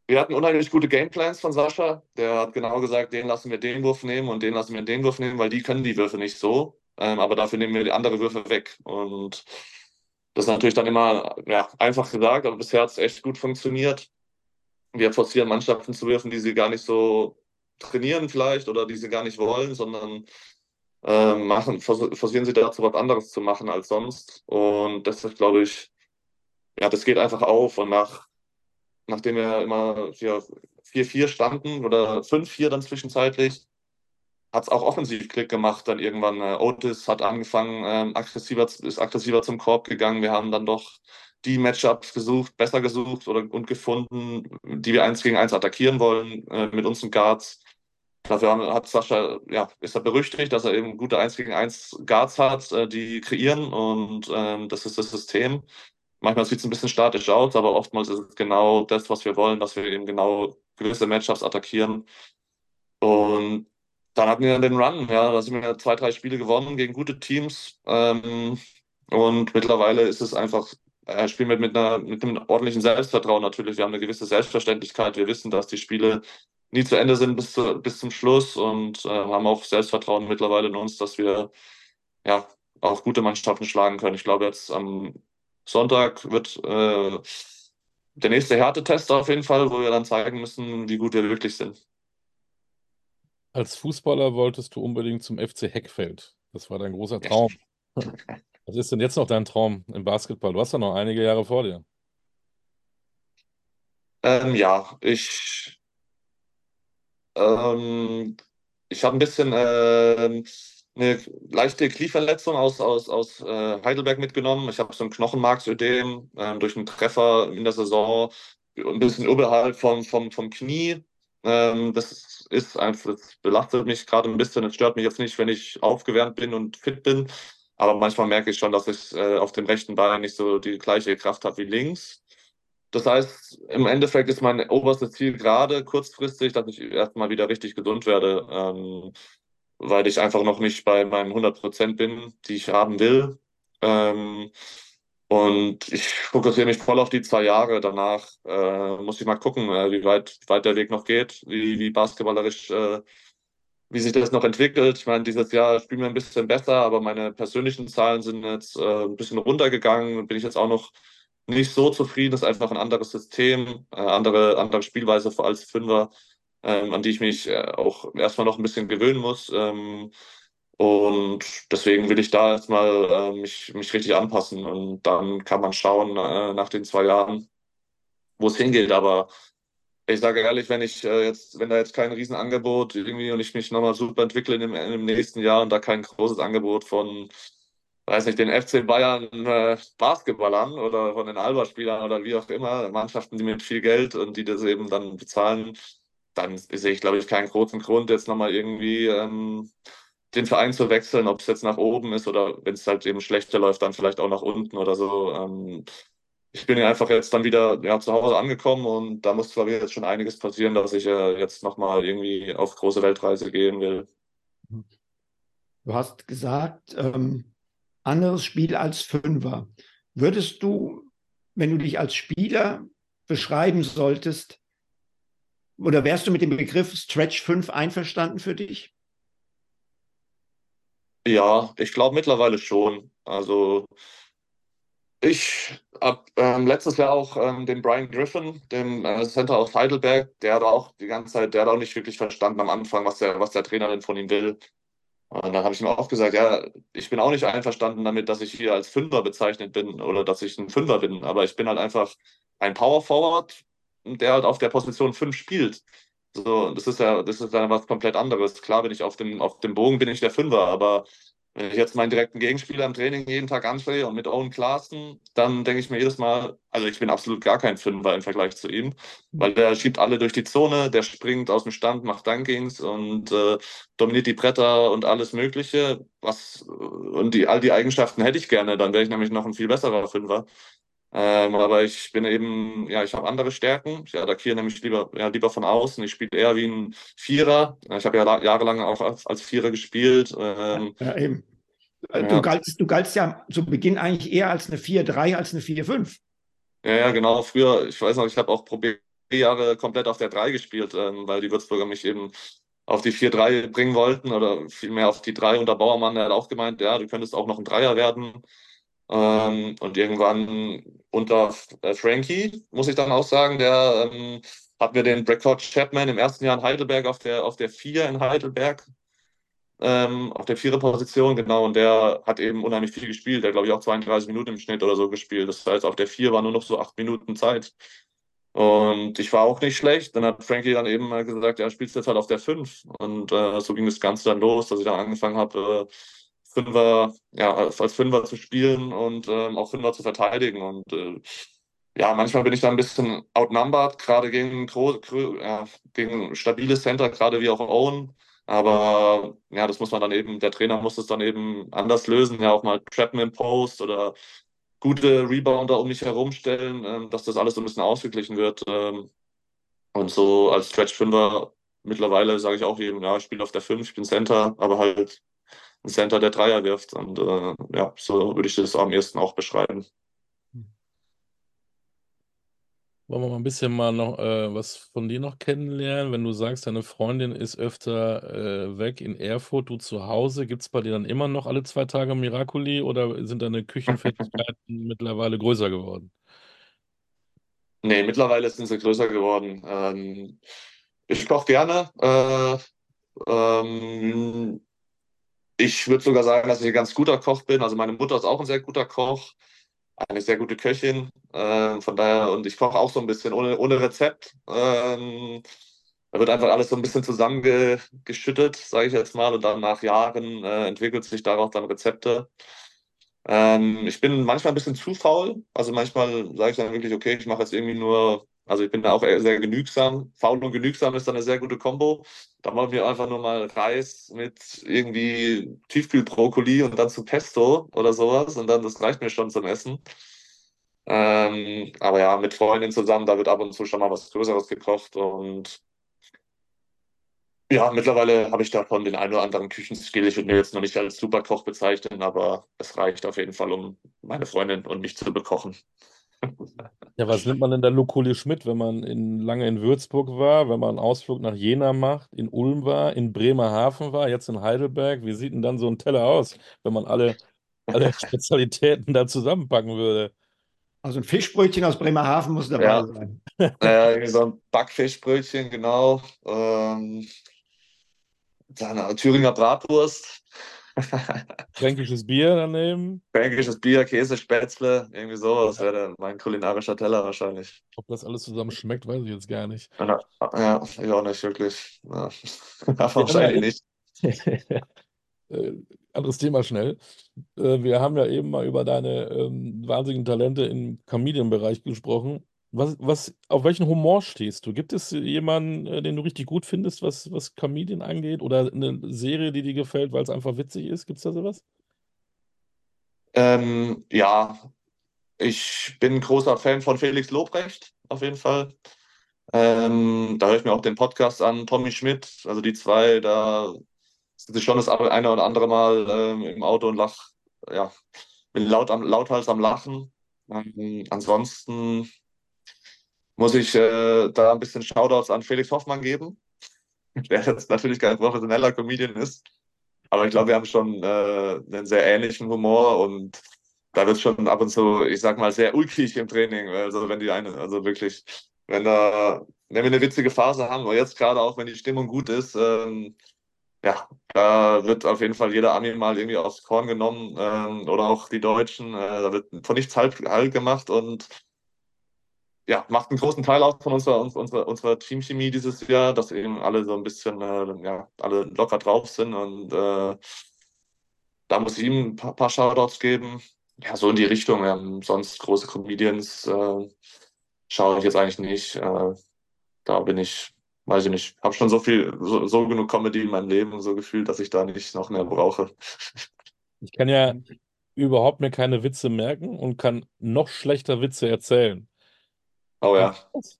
wir hatten unheimlich gute Gameplans von Sascha. Der hat genau gesagt, den lassen wir den Wurf nehmen und den lassen wir den Wurf nehmen, weil die können die Würfe nicht so. Ähm, aber dafür nehmen wir die andere Würfe weg. Und das ist natürlich dann immer ja, einfach gesagt, aber bisher hat es echt gut funktioniert. Wir forcieren Mannschaften zu würfen, die sie gar nicht so trainieren vielleicht oder die sie gar nicht wollen, sondern äh, machen, vers forcieren sie dazu, was anderes zu machen als sonst. Und das ist, glaube ich, ja, das geht einfach auf. Und nach nachdem wir immer vier vier standen oder fünf vier dann zwischenzeitlich, hat es auch offensiv Klick gemacht. Dann irgendwann äh, Otis hat angefangen, ähm, aggressiver, ist aggressiver zum Korb gegangen. Wir haben dann doch die Matchups gesucht, besser gesucht oder, und gefunden, die wir eins gegen eins attackieren wollen äh, mit unseren Guards. Dafür haben, hat Sascha, ja, ist er berüchtigt, dass er eben gute eins gegen eins Guards hat, äh, die kreieren und ähm, das ist das System. Manchmal sieht es ein bisschen statisch aus, aber oftmals ist es genau das, was wir wollen, dass wir eben genau gewisse Matchups attackieren. Und dann hatten wir den Run, ja, da sind wir zwei, drei Spiele gewonnen gegen gute Teams. Ähm, und mittlerweile ist es einfach, äh, spielen wir mit, einer, mit einem ordentlichen Selbstvertrauen natürlich. Wir haben eine gewisse Selbstverständlichkeit. Wir wissen, dass die Spiele nie zu Ende sind bis, zu, bis zum Schluss und äh, haben auch Selbstvertrauen mittlerweile in uns, dass wir ja auch gute Mannschaften schlagen können. Ich glaube, jetzt am Sonntag wird äh, der nächste Härtetest auf jeden Fall, wo wir dann zeigen müssen, wie gut wir wirklich sind. Als Fußballer wolltest du unbedingt zum F C Heckfeld. Das war dein großer Traum. Was ist denn jetzt noch dein Traum im Basketball? Du hast ja noch einige Jahre vor dir. Ähm, ja, ich, ähm, ich habe ein bisschen äh, eine leichte Knieverletzung aus, aus, aus äh, Heidelberg mitgenommen. Ich habe so ein Knochenmarksödem äh, durch einen Treffer in der Saison, ein bisschen oberhalb vom, vom, vom Knie. Ähm, das ist einfach, das belastet mich gerade ein bisschen. Es stört mich jetzt nicht, wenn ich aufgewärmt bin und fit bin. Aber manchmal merke ich schon, dass ich äh, auf dem rechten Bein nicht so die gleiche Kraft habe wie links. Das heißt, im Endeffekt ist mein oberstes Ziel gerade kurzfristig, dass ich erstmal wieder richtig gesund werde, ähm, weil ich einfach noch nicht bei meinen hundert Prozent bin, die ich haben will. Ähm, und ich fokussiere mich voll auf die zwei Jahre. Danach äh, muss ich mal gucken, äh, wie weit, wie weit der Weg noch geht, wie, wie basketballerisch, äh, wie sich das noch entwickelt. Ich meine, dieses Jahr spielen wir ein bisschen besser, aber meine persönlichen Zahlen sind jetzt äh, ein bisschen runtergegangen. Bin ich jetzt auch noch nicht so zufrieden. Das ist einfach ein anderes System, äh, andere, andere Spielweise als Fünfer, ähm, an die ich mich äh, auch erstmal noch ein bisschen gewöhnen muss. Ähm, und deswegen will ich da erstmal äh, mich, mich richtig anpassen. Und dann kann man schauen äh, nach den zwei Jahren, wo es hingeht. Aber ich sage ehrlich, wenn ich äh, jetzt, wenn da jetzt kein Riesenangebot irgendwie und ich mich nochmal super entwickle in dem, in dem nächsten Jahr und da kein großes Angebot von, weiß nicht, den F C Bayern äh, Basketballern oder von den Alba-Spielern oder wie auch immer, Mannschaften, die mit viel Geld und die das eben dann bezahlen, dann sehe ich, glaube ich, keinen großen Grund, jetzt nochmal irgendwie ähm, den Verein zu wechseln, ob es jetzt nach oben ist oder wenn es halt eben schlechter läuft, dann vielleicht auch nach unten oder so. Ähm, ich bin ja einfach jetzt dann wieder ja, zu Hause angekommen und da muss, glaube ich, jetzt schon einiges passieren, dass ich äh, jetzt nochmal irgendwie auf große Weltreise gehen will. Du hast gesagt, ähm, anderes Spiel als Fünfer. Würdest du, wenn du dich als Spieler beschreiben solltest, oder wärst du mit dem Begriff Stretch fünf einverstanden für dich? Ja, ich glaube mittlerweile schon. Also ich habe ähm, letztes Jahr auch ähm, den Brian Griffin, dem äh, Center aus Heidelberg, der hat auch die ganze Zeit, der hat auch nicht wirklich verstanden am Anfang, was der, was der Trainer denn von ihm will. Und dann habe ich ihm auch gesagt, ja, ich bin auch nicht einverstanden damit, dass ich hier als Fünfer bezeichnet bin oder dass ich ein Fünfer bin, aber ich bin halt einfach ein Power Forward, der halt auf der Position fünf spielt. So, das ist ja, das ist dann was komplett anderes. Klar bin ich auf dem, auf dem Bogen bin ich der Fünfer, aber wenn ich jetzt meinen direkten Gegenspieler im Training jeden Tag anstelle und mit Owen Clarkson, dann denke ich mir jedes Mal, also ich bin absolut gar kein Fünfer im Vergleich zu ihm, weil der schiebt alle durch die Zone, der springt aus dem Stand, macht Dunkings und äh, dominiert die Bretter und alles Mögliche. Was, und die, all die Eigenschaften hätte ich gerne, dann wäre ich nämlich noch ein viel besserer Fünfer. Ähm, aber ich bin eben, ja, ich habe andere Stärken. Ich attackiere nämlich lieber, ja, lieber von außen. Ich spiele eher wie ein Vierer. Ich habe ja jahrelang auch als, als Vierer gespielt. Ähm, ja, eben. Du, ja. galtst, du galtst ja zu Beginn eigentlich eher als eine vier drei als eine vier fünf. Ja, ja, genau. Früher, ich weiß noch, ich habe auch probiert, Jahre komplett auf der drei gespielt, ähm, weil die Würzburger mich eben auf die vier drei bringen wollten oder vielmehr auf die drei unter Bauermann. Der hat auch gemeint, ja, du könntest auch noch ein Dreier werden. Ähm, und irgendwann unter äh, Frankie, muss ich dann auch sagen, der ähm, hat mir den Bradford Chapman im ersten Jahr in Heidelberg auf der, auf der vier in Heidelberg, ähm, auf der Vierer-Position, genau, und der hat eben unheimlich viel gespielt. Der hat, glaube ich, auch zweiunddreißig Minuten im Schnitt oder so gespielt. Das heißt, auf der vier war nur noch so acht Minuten Zeit. Und ich war auch nicht schlecht. Dann hat Frankie dann eben mal gesagt, ja, spielst jetzt halt auf der fünf. Und äh, so ging das Ganze dann los, dass ich dann angefangen habe, äh, Fünfer, ja, als als Fünfer zu spielen und ähm, auch Fünfer zu verteidigen. Und äh, ja, manchmal bin ich da ein bisschen outnumbered, gerade gegen, gro- gro- ja, gegen stabile Center, gerade wie auch Owen. Aber ja, das muss man dann eben, der Trainer muss es dann eben anders lösen, ja, auch mal Trappen im Post oder gute Rebounder um mich herumstellen, ähm, dass das alles so ein bisschen ausgeglichen wird. Ähm, und so als Stretch-Fünfer mittlerweile sage ich auch jedem, ja, ich spiele auf der fünf, ich bin Center, aber halt ein Center, der Dreier wirft. Und äh, ja, so würde ich das am ehesten auch beschreiben. Wollen wir mal ein bisschen mal noch äh, was von dir noch kennenlernen? Wenn du sagst, deine Freundin ist öfter äh, weg in Erfurt, du zu Hause, gibt es bei dir dann immer noch alle zwei Tage Miracoli oder sind deine Küchenfertigkeiten mittlerweile größer geworden? Nee, mittlerweile sind sie größer geworden. Ähm, ich koche gerne. Äh, ähm, ich würde sogar sagen, dass ich ein ganz guter Koch bin. Also meine Mutter ist auch ein sehr guter Koch, eine sehr gute Köchin. Äh, von daher, und ich koche auch so ein bisschen ohne, ohne Rezept. Ähm, da wird einfach alles so ein bisschen zusammengeschüttet, sage ich jetzt mal, und dann nach Jahren äh, entwickelt sich daraus dann Rezepte. Ähm, ich bin manchmal ein bisschen zu faul. Also manchmal sage ich dann wirklich, okay, ich mache jetzt irgendwie nur, also ich bin da auch eher sehr genügsam. Faul und genügsam ist dann eine sehr gute Kombo. Da machen wir einfach nur mal Reis mit irgendwie Tiefkühlbrokkoli und dann zu Pesto oder sowas. Und dann, das reicht mir schon zum Essen. Ähm, aber ja, mit Freundin zusammen, da wird ab und zu schon mal was Größeres gekocht. Und ja, mittlerweile habe ich davon den einen oder anderen Küchenskill. Ich würde mir jetzt noch nicht als Superkoch bezeichnen, aber es reicht auf jeden Fall, um meine Freundin und mich zu bekochen. Ja, was nimmt man denn da lokulisch mit, wenn man in, lange in Würzburg war, wenn man einen Ausflug nach Jena macht, in Ulm war, in Bremerhaven war, jetzt in Heidelberg? Wie sieht denn dann so ein Teller aus, wenn man alle, alle Spezialitäten da zusammenpacken würde? Also ein Fischbrötchen aus Bremerhaven muss dabei Ja, sein. äh, irgendwie so ein Backfischbrötchen, genau. Ähm, dann eine Thüringer Bratwurst. Fränkisches Bier daneben. Fränkisches Bier, Käse, Spätzle, irgendwie sowas wäre dann mein kulinarischer Teller wahrscheinlich. Ob das alles zusammen schmeckt, weiß ich jetzt gar nicht. Ja, ja, ich auch nicht wirklich. Ja. Aber Wir haben ja wahrscheinlich nicht. äh, anderes Thema schnell. Äh, wir haben ja eben mal über deine ähm, wahnsinnigen Talente im Comedian-Bereich gesprochen. Was, was, auf welchen Humor stehst du? Gibt es jemanden, äh, den du richtig gut findest, was, was Comedian angeht? Oder eine Serie, die dir gefällt, weil es einfach witzig ist? Gibt es da sowas? Ähm, ja, ich bin großer Fan von Felix Lobrecht, auf jeden Fall. Ähm, da höre ich mir auch den Podcast an, Tommy Schmidt, also die zwei, da sitze ich schon das eine oder andere Mal ähm, im Auto und lach, ja, bin laut am, lauthals am Lachen. Ähm, ansonsten muss ich äh, da ein bisschen Shoutouts an Felix Hoffmann geben, der jetzt natürlich kein professioneller Comedian ist. Aber ich glaube, wir haben schon äh, einen sehr ähnlichen Humor und da wird schon ab und zu, ich sag mal, sehr ulkig im Training. Also wenn die eine, also wirklich, wenn da, wenn wir eine witzige Phase haben, aber jetzt gerade auch, wenn die Stimmung gut ist, ähm, ja, da wird auf jeden Fall jeder Ami mal irgendwie aufs Korn genommen ähm, oder auch die Deutschen. Äh, da wird von nichts halt, halt gemacht und ja, macht einen großen Teil aus von unserer, unserer, unserer Teamchemie dieses Jahr, dass eben alle so ein bisschen, äh, ja, alle locker drauf sind und äh, da muss ich ihm ein paar, paar Shoutouts geben. Ja, so in die Richtung. Ähm, sonst große Comedians äh, schaue ich jetzt eigentlich nicht. Äh, da bin ich, weiß ich nicht, habe schon so viel, so, so genug Comedy in meinem Leben, so gefühlt, dass ich da nicht noch mehr brauche. Ich kann ja überhaupt mir keine Witze merken und kann noch schlechter Witze erzählen. Oh ja.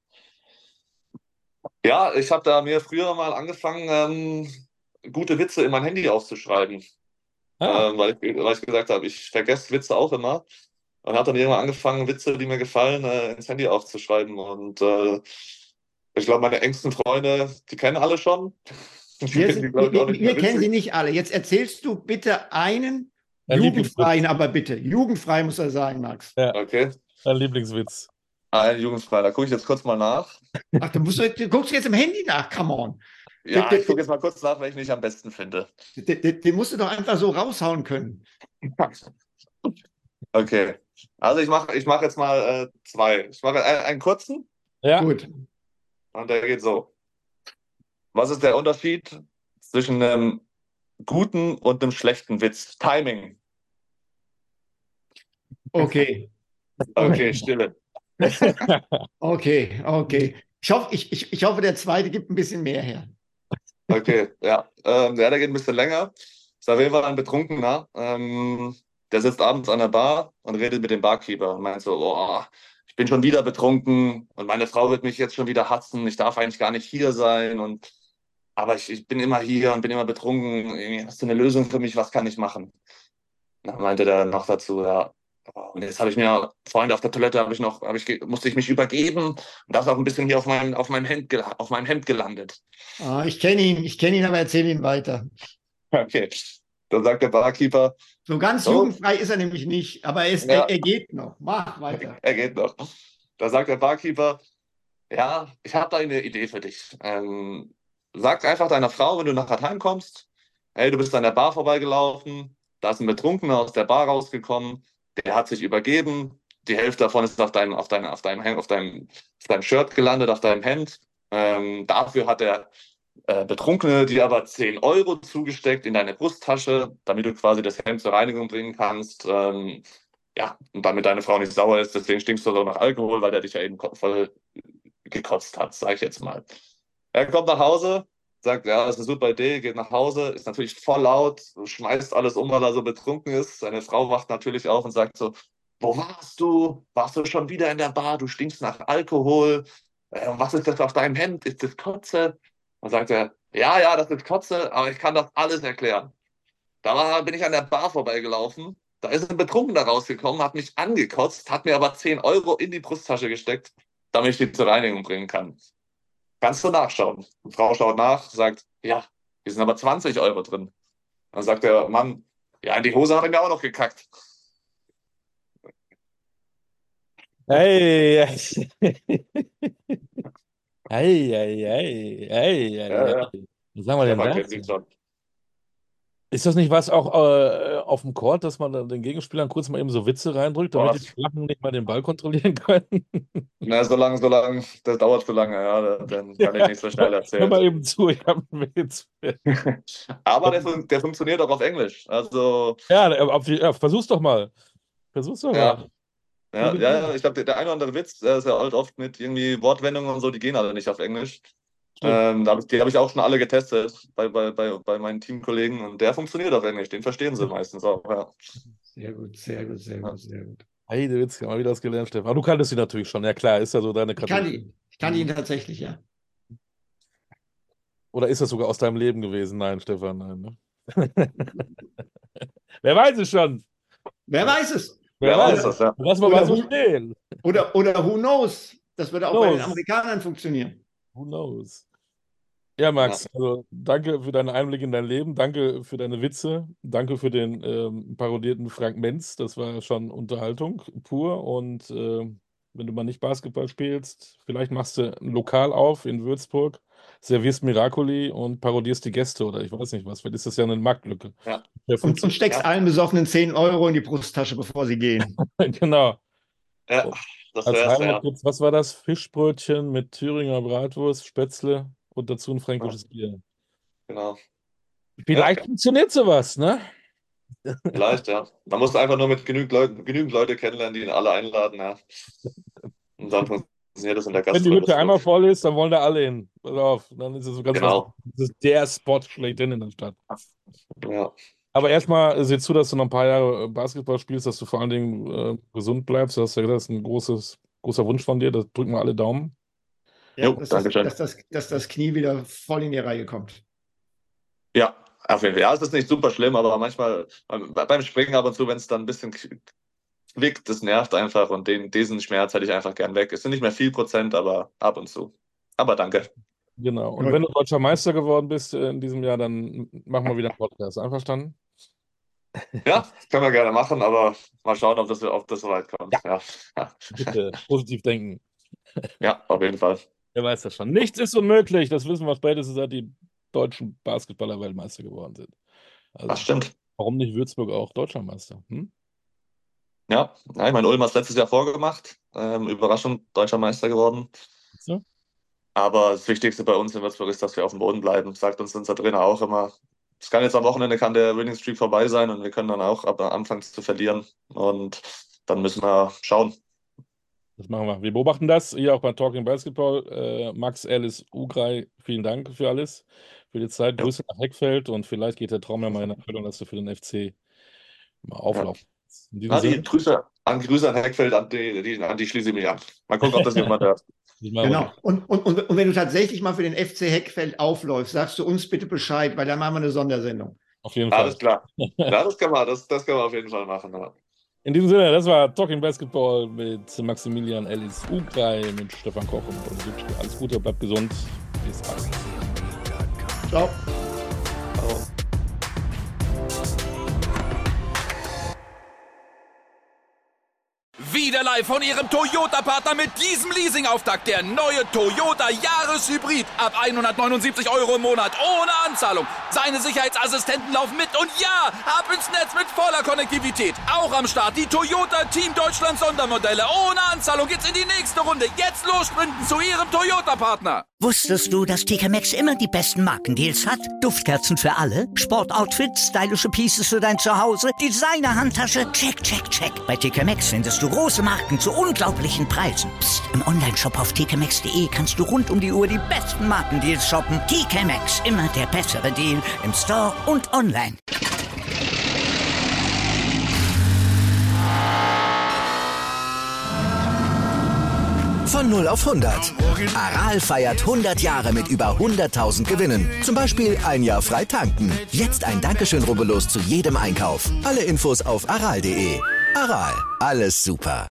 Ja, ich habe da mir früher mal angefangen, ähm, gute Witze in mein Handy aufzuschreiben. Ah, Ähm, weil ich, weil ich gesagt habe, ich vergesse Witze auch immer. Und habe dann irgendwann angefangen, Witze, die mir gefallen, äh, ins Handy aufzuschreiben. Und äh, Ich glaube, meine engsten Freunde, die kennen alle schon. Die Wir, finden die, glaub ich, wir, auch nicht wir mehr kennen sie witzig. nicht alle. Jetzt erzählst du bitte einen Dein jugendfreien, Lieblingswitz. aber bitte. Jugendfrei muss er sein, Max. Ja, Okay, dein Lieblingswitz. ein Jugendfrei, da gucke ich jetzt kurz mal nach. Ach, du, musst, du guckst jetzt im Handy nach, come on. Ja, Den- ich gucke jetzt mal kurz nach, welchen ich am besten finde. Den, den, den musst du doch einfach so raushauen können. Okay, also ich mache ich mach jetzt mal äh, zwei. Ich mache einen, einen kurzen Ja, Gut. und der geht so. Was ist der Unterschied zwischen einem guten und einem schlechten Witz? Timing. Okay. Okay, Stille. Okay, okay. Ich hoffe, ich, ich, ich hoffe, der zweite gibt ein bisschen mehr her. Okay, ja. Ähm, ja, der geht ein bisschen länger. Ist auf jeden Fall ein Betrunkener. Ähm, der sitzt abends an der Bar und redet mit dem Barkeeper und meint so, oh, ich bin schon wieder betrunken und meine Frau wird mich jetzt schon wieder hassen. Ich darf eigentlich gar nicht hier sein. Und aber ich, ich bin immer hier und bin immer betrunken. Irgendwie, hast du eine Lösung für mich? Was kann ich machen? Dann meinte der noch dazu, ja. Und jetzt habe ich mir, Freunde, auf der Toilette habe ich noch, habe ich, ge- musste ich mich übergeben und da ist auch ein bisschen hier auf meinem, auf meinem Hemd, gel- auf meinem Hemd gelandet. Ah, ich kenne ihn, ich kenne ihn, aber erzähl ihn weiter. Okay. Dann sagt der Barkeeper, So ganz So. jugendfrei ist er nämlich nicht, aber er, ist, Ja. er, er geht noch. Mach weiter. er geht noch. Da sagt der Barkeeper, ja, ich habe da eine Idee für dich. Ähm, sag einfach deiner Frau, wenn du nachher heimkommst, hey, du bist an der Bar vorbeigelaufen, da ist ein Betrunkener aus der Bar rausgekommen, der hat sich übergeben, die Hälfte davon ist auf deinem, auf deinem, auf deinem, Hemd- auf deinem, auf deinem Shirt gelandet, auf deinem Hemd. Ähm, dafür hat der äh, Betrunkene dir aber zehn Euro zugesteckt in deine Brusttasche, damit du quasi das Hemd zur Reinigung bringen kannst. Ähm, ja, und damit deine Frau nicht sauer ist, deswegen stinkst du so nach Alkohol, weil der dich ja eben ko- voll gekotzt hat, sage ich jetzt mal. Er kommt nach Hause, sagt, ja, das ist eine super Idee, geht nach Hause, ist natürlich voll laut, schmeißt alles um, weil er so betrunken ist. Seine Frau wacht natürlich auf und sagt so, wo warst du? Warst du schon wieder in der Bar? Du stinkst nach Alkohol. Äh, was ist das auf deinem Hemd? Ist das Kotze? Dann sagt er, ja, ja, das ist Kotze, aber ich kann das alles erklären. Da war, bin ich an der Bar vorbeigelaufen, da ist ein Betrunkener rausgekommen, hat mich angekotzt, hat mir aber zehn Euro in die Brusttasche gesteckt, damit ich die zur Reinigung bringen kann. Kannst du nachschauen? Die Frau schaut nach, sagt, ja, hier sind aber zwanzig Euro drin. Dann sagt der Mann, ja, in die Hose hat er mir auch noch gekackt. Hey, hey, hey, hey, hey, Ja, hey, ja. Was sagen wir denn Stefan kennt ihn dazu? schon. Ist das nicht was auch äh, auf dem Court, dass man dann den Gegenspielern kurz mal eben so Witze reindrückt, damit Was? die Flachen nicht mal den Ball kontrollieren können? Na, so lange, so lange, das dauert zu lange, ja, dann kann ich nicht so schnell Hör erzählen. mal eben zu, ich habe einen Witz. Aber der, fun- der funktioniert auch auf Englisch. Also, Ja, auf die, ja, versuch's doch mal. Versuch's doch ja. mal. Ja, ja, ja, ich glaube, der, der eine oder andere Witz, der ist ja halt oft mit irgendwie Wortwendungen und so, die gehen alle nicht auf Englisch. Stimmt. Ähm, da hab ich, die habe ich auch schon alle getestet bei, bei, bei, bei meinen Teamkollegen und der funktioniert auf Englisch, den verstehen sie meistens auch. Ja. Sehr gut, sehr gut, sehr gut, sehr gut. Hey, der Witz, mal wieder was gelernt, Stefan. Aber du kanntest ihn natürlich schon. Ja klar, ist ja so deine Ich kann Kategorie. ihn, ich kann ihn tatsächlich, ja. Oder ist das sogar aus deinem Leben gewesen? Nein, Stefan, nein. Ne? Wer weiß es schon? Wer weiß es? Wer weiß weiß das, ja. Lass mal Oder mal so who- stehen. Oder, oder who knows? Das würde auch Who bei den knows? Amerikanern funktionieren. Who knows? Ja, Max, also danke für deinen Einblick in dein Leben, danke für deine Witze, danke für den ähm, parodierten Frank Menz, das war schon Unterhaltung pur und äh, wenn du mal nicht Basketball spielst, vielleicht machst du ein Lokal auf in Würzburg, servierst Miracoli und parodierst die Gäste oder ich weiß nicht was, vielleicht ist das ja eine Marktlücke. Ja. Der Und, und fünfzig steckst Ja. allen Besoffenen zehn Euro in die Brusttasche, bevor sie gehen. Genau. Ja, das Als wär's, ja. Heimatwitz, was war das? Fischbrötchen mit Thüringer Bratwurst, Spätzle und dazu ein fränkisches Bier. Genau. Vielleicht Ja. funktioniert sowas, ne? Vielleicht, ja. Man muss einfach nur mit genügend Leuten, genügend Leute kennenlernen, die ihn alle einladen, ja. Und dann funktioniert das in der Wenn die Hütte Gastronomie. einmal voll ist, dann wollen da alle hin. Pass auf, dann ist es so ganz Genau. was. Das ist der Spot schlechthin in der Stadt. Ja. Aber erstmal äh, sieh zu, dass du noch ein paar Jahre äh, Basketball spielst, dass du vor allen Dingen äh, gesund bleibst. Du hast ja gesagt, das ist ein großes, großer Wunsch von dir. Da drücken wir alle Daumen. Ja, Jo, dass, das, danke schön. dass, das, dass das Knie wieder voll in die Reihe kommt. Ja, auf jeden Fall. Ja, es ist nicht super schlimm, aber manchmal beim beim Springen ab und zu, wenn es dann ein bisschen zwickt, das nervt einfach und den, diesen Schmerz hätte ich einfach gern weg. Es sind nicht mehr viel Prozent, aber ab und zu. Aber danke. Genau. Und wenn du deutscher Meister geworden bist in diesem Jahr, dann machen wir wieder einen Podcast. Einverstanden? Ja, können wir gerne machen, aber mal schauen, ob das, ob das so weit kommt. Ja. Ja. Bitte positiv denken. Ja, auf jeden Fall. Wer weiß das schon. Nichts ist unmöglich. Das wissen wir spätestens, seit die deutschen Basketballer Weltmeister geworden sind. Also, Das stimmt. warum nicht Würzburg auch Deutschlandmeister? Hm? Ja, ja, ich meine, Ulm hat es letztes Jahr vorgemacht. Ähm, Überraschung, deutscher Meister geworden. So? Aber das Wichtigste bei uns in Würzburg ist, dass wir auf dem Boden bleiben. Sagt uns unser Trainer auch immer. Es kann jetzt am Wochenende kann der Winning Streak vorbei sein und wir können dann auch ab anfangen zu verlieren. Und dann müssen wir schauen. Das machen wir. Wir beobachten das hier auch bei Talking Basketball. Äh, Max, Alice, Ugrei, vielen Dank für alles, für die Zeit. Ja. Grüße nach Heckfeld und vielleicht geht der Traum ja mal in Erfüllung, dass du für den F C mal auflaufen. In diesem Ja, die Sinne, Grüße an, Grüße an Heckfeld, an die, die, an die schließe ich mich an. Mal gucken, ob das jemand hört. ich mache Genau. Und, und, und, und wenn du tatsächlich mal für den F C Heckfeld aufläufst, sagst du uns bitte Bescheid, weil dann machen wir eine Sondersendung. auf jeden Fall. Alles klar. Ja, das können wir, das, das können wir auf jeden Fall machen. Ja. In diesem Sinne, das war Talking Basketball mit Maximilian, Alice, Ugrei, mit Stefan Koch und Olli Dütschke. Alles Gute, bleibt gesund. Bis bald. Ciao. Also. Wieder live von Ihrem Toyota-Partner mit diesem Leasing-Auftakt. Der neue Toyota Jahreshybrid. Ab hundertneunundsiebzig Euro im Monat. Ohne Anzahlung. Seine Sicherheitsassistenten laufen mit. Und ja, ab ins Netz mit voller Konnektivität. Auch am Start die Toyota Team Deutschland Sondermodelle. Ohne Anzahlung geht's in die nächste Runde. Jetzt los sprinten zu Ihrem Toyota-Partner. Wusstest du, dass T K Maxx immer die besten Markendeals hat? Duftkerzen für alle, Sportoutfits, stylische Pieces für dein Zuhause, Designer-Handtasche, check, check, check. Bei T K Maxx findest du große Marken zu unglaublichen Preisen. Psst. Im Onlineshop auf t k maxx punkt de kannst du rund um die Uhr die besten Markendeals shoppen. T K Maxx, immer der bessere Deal im Store und online. Von null auf hundert. Aral feiert hundert Jahre mit über hunderttausend Gewinnen. Zum Beispiel ein Jahr frei tanken. Jetzt ein Dankeschön, rubbellos zu jedem Einkauf. Alle Infos auf aral punkt de. Aral, alles super.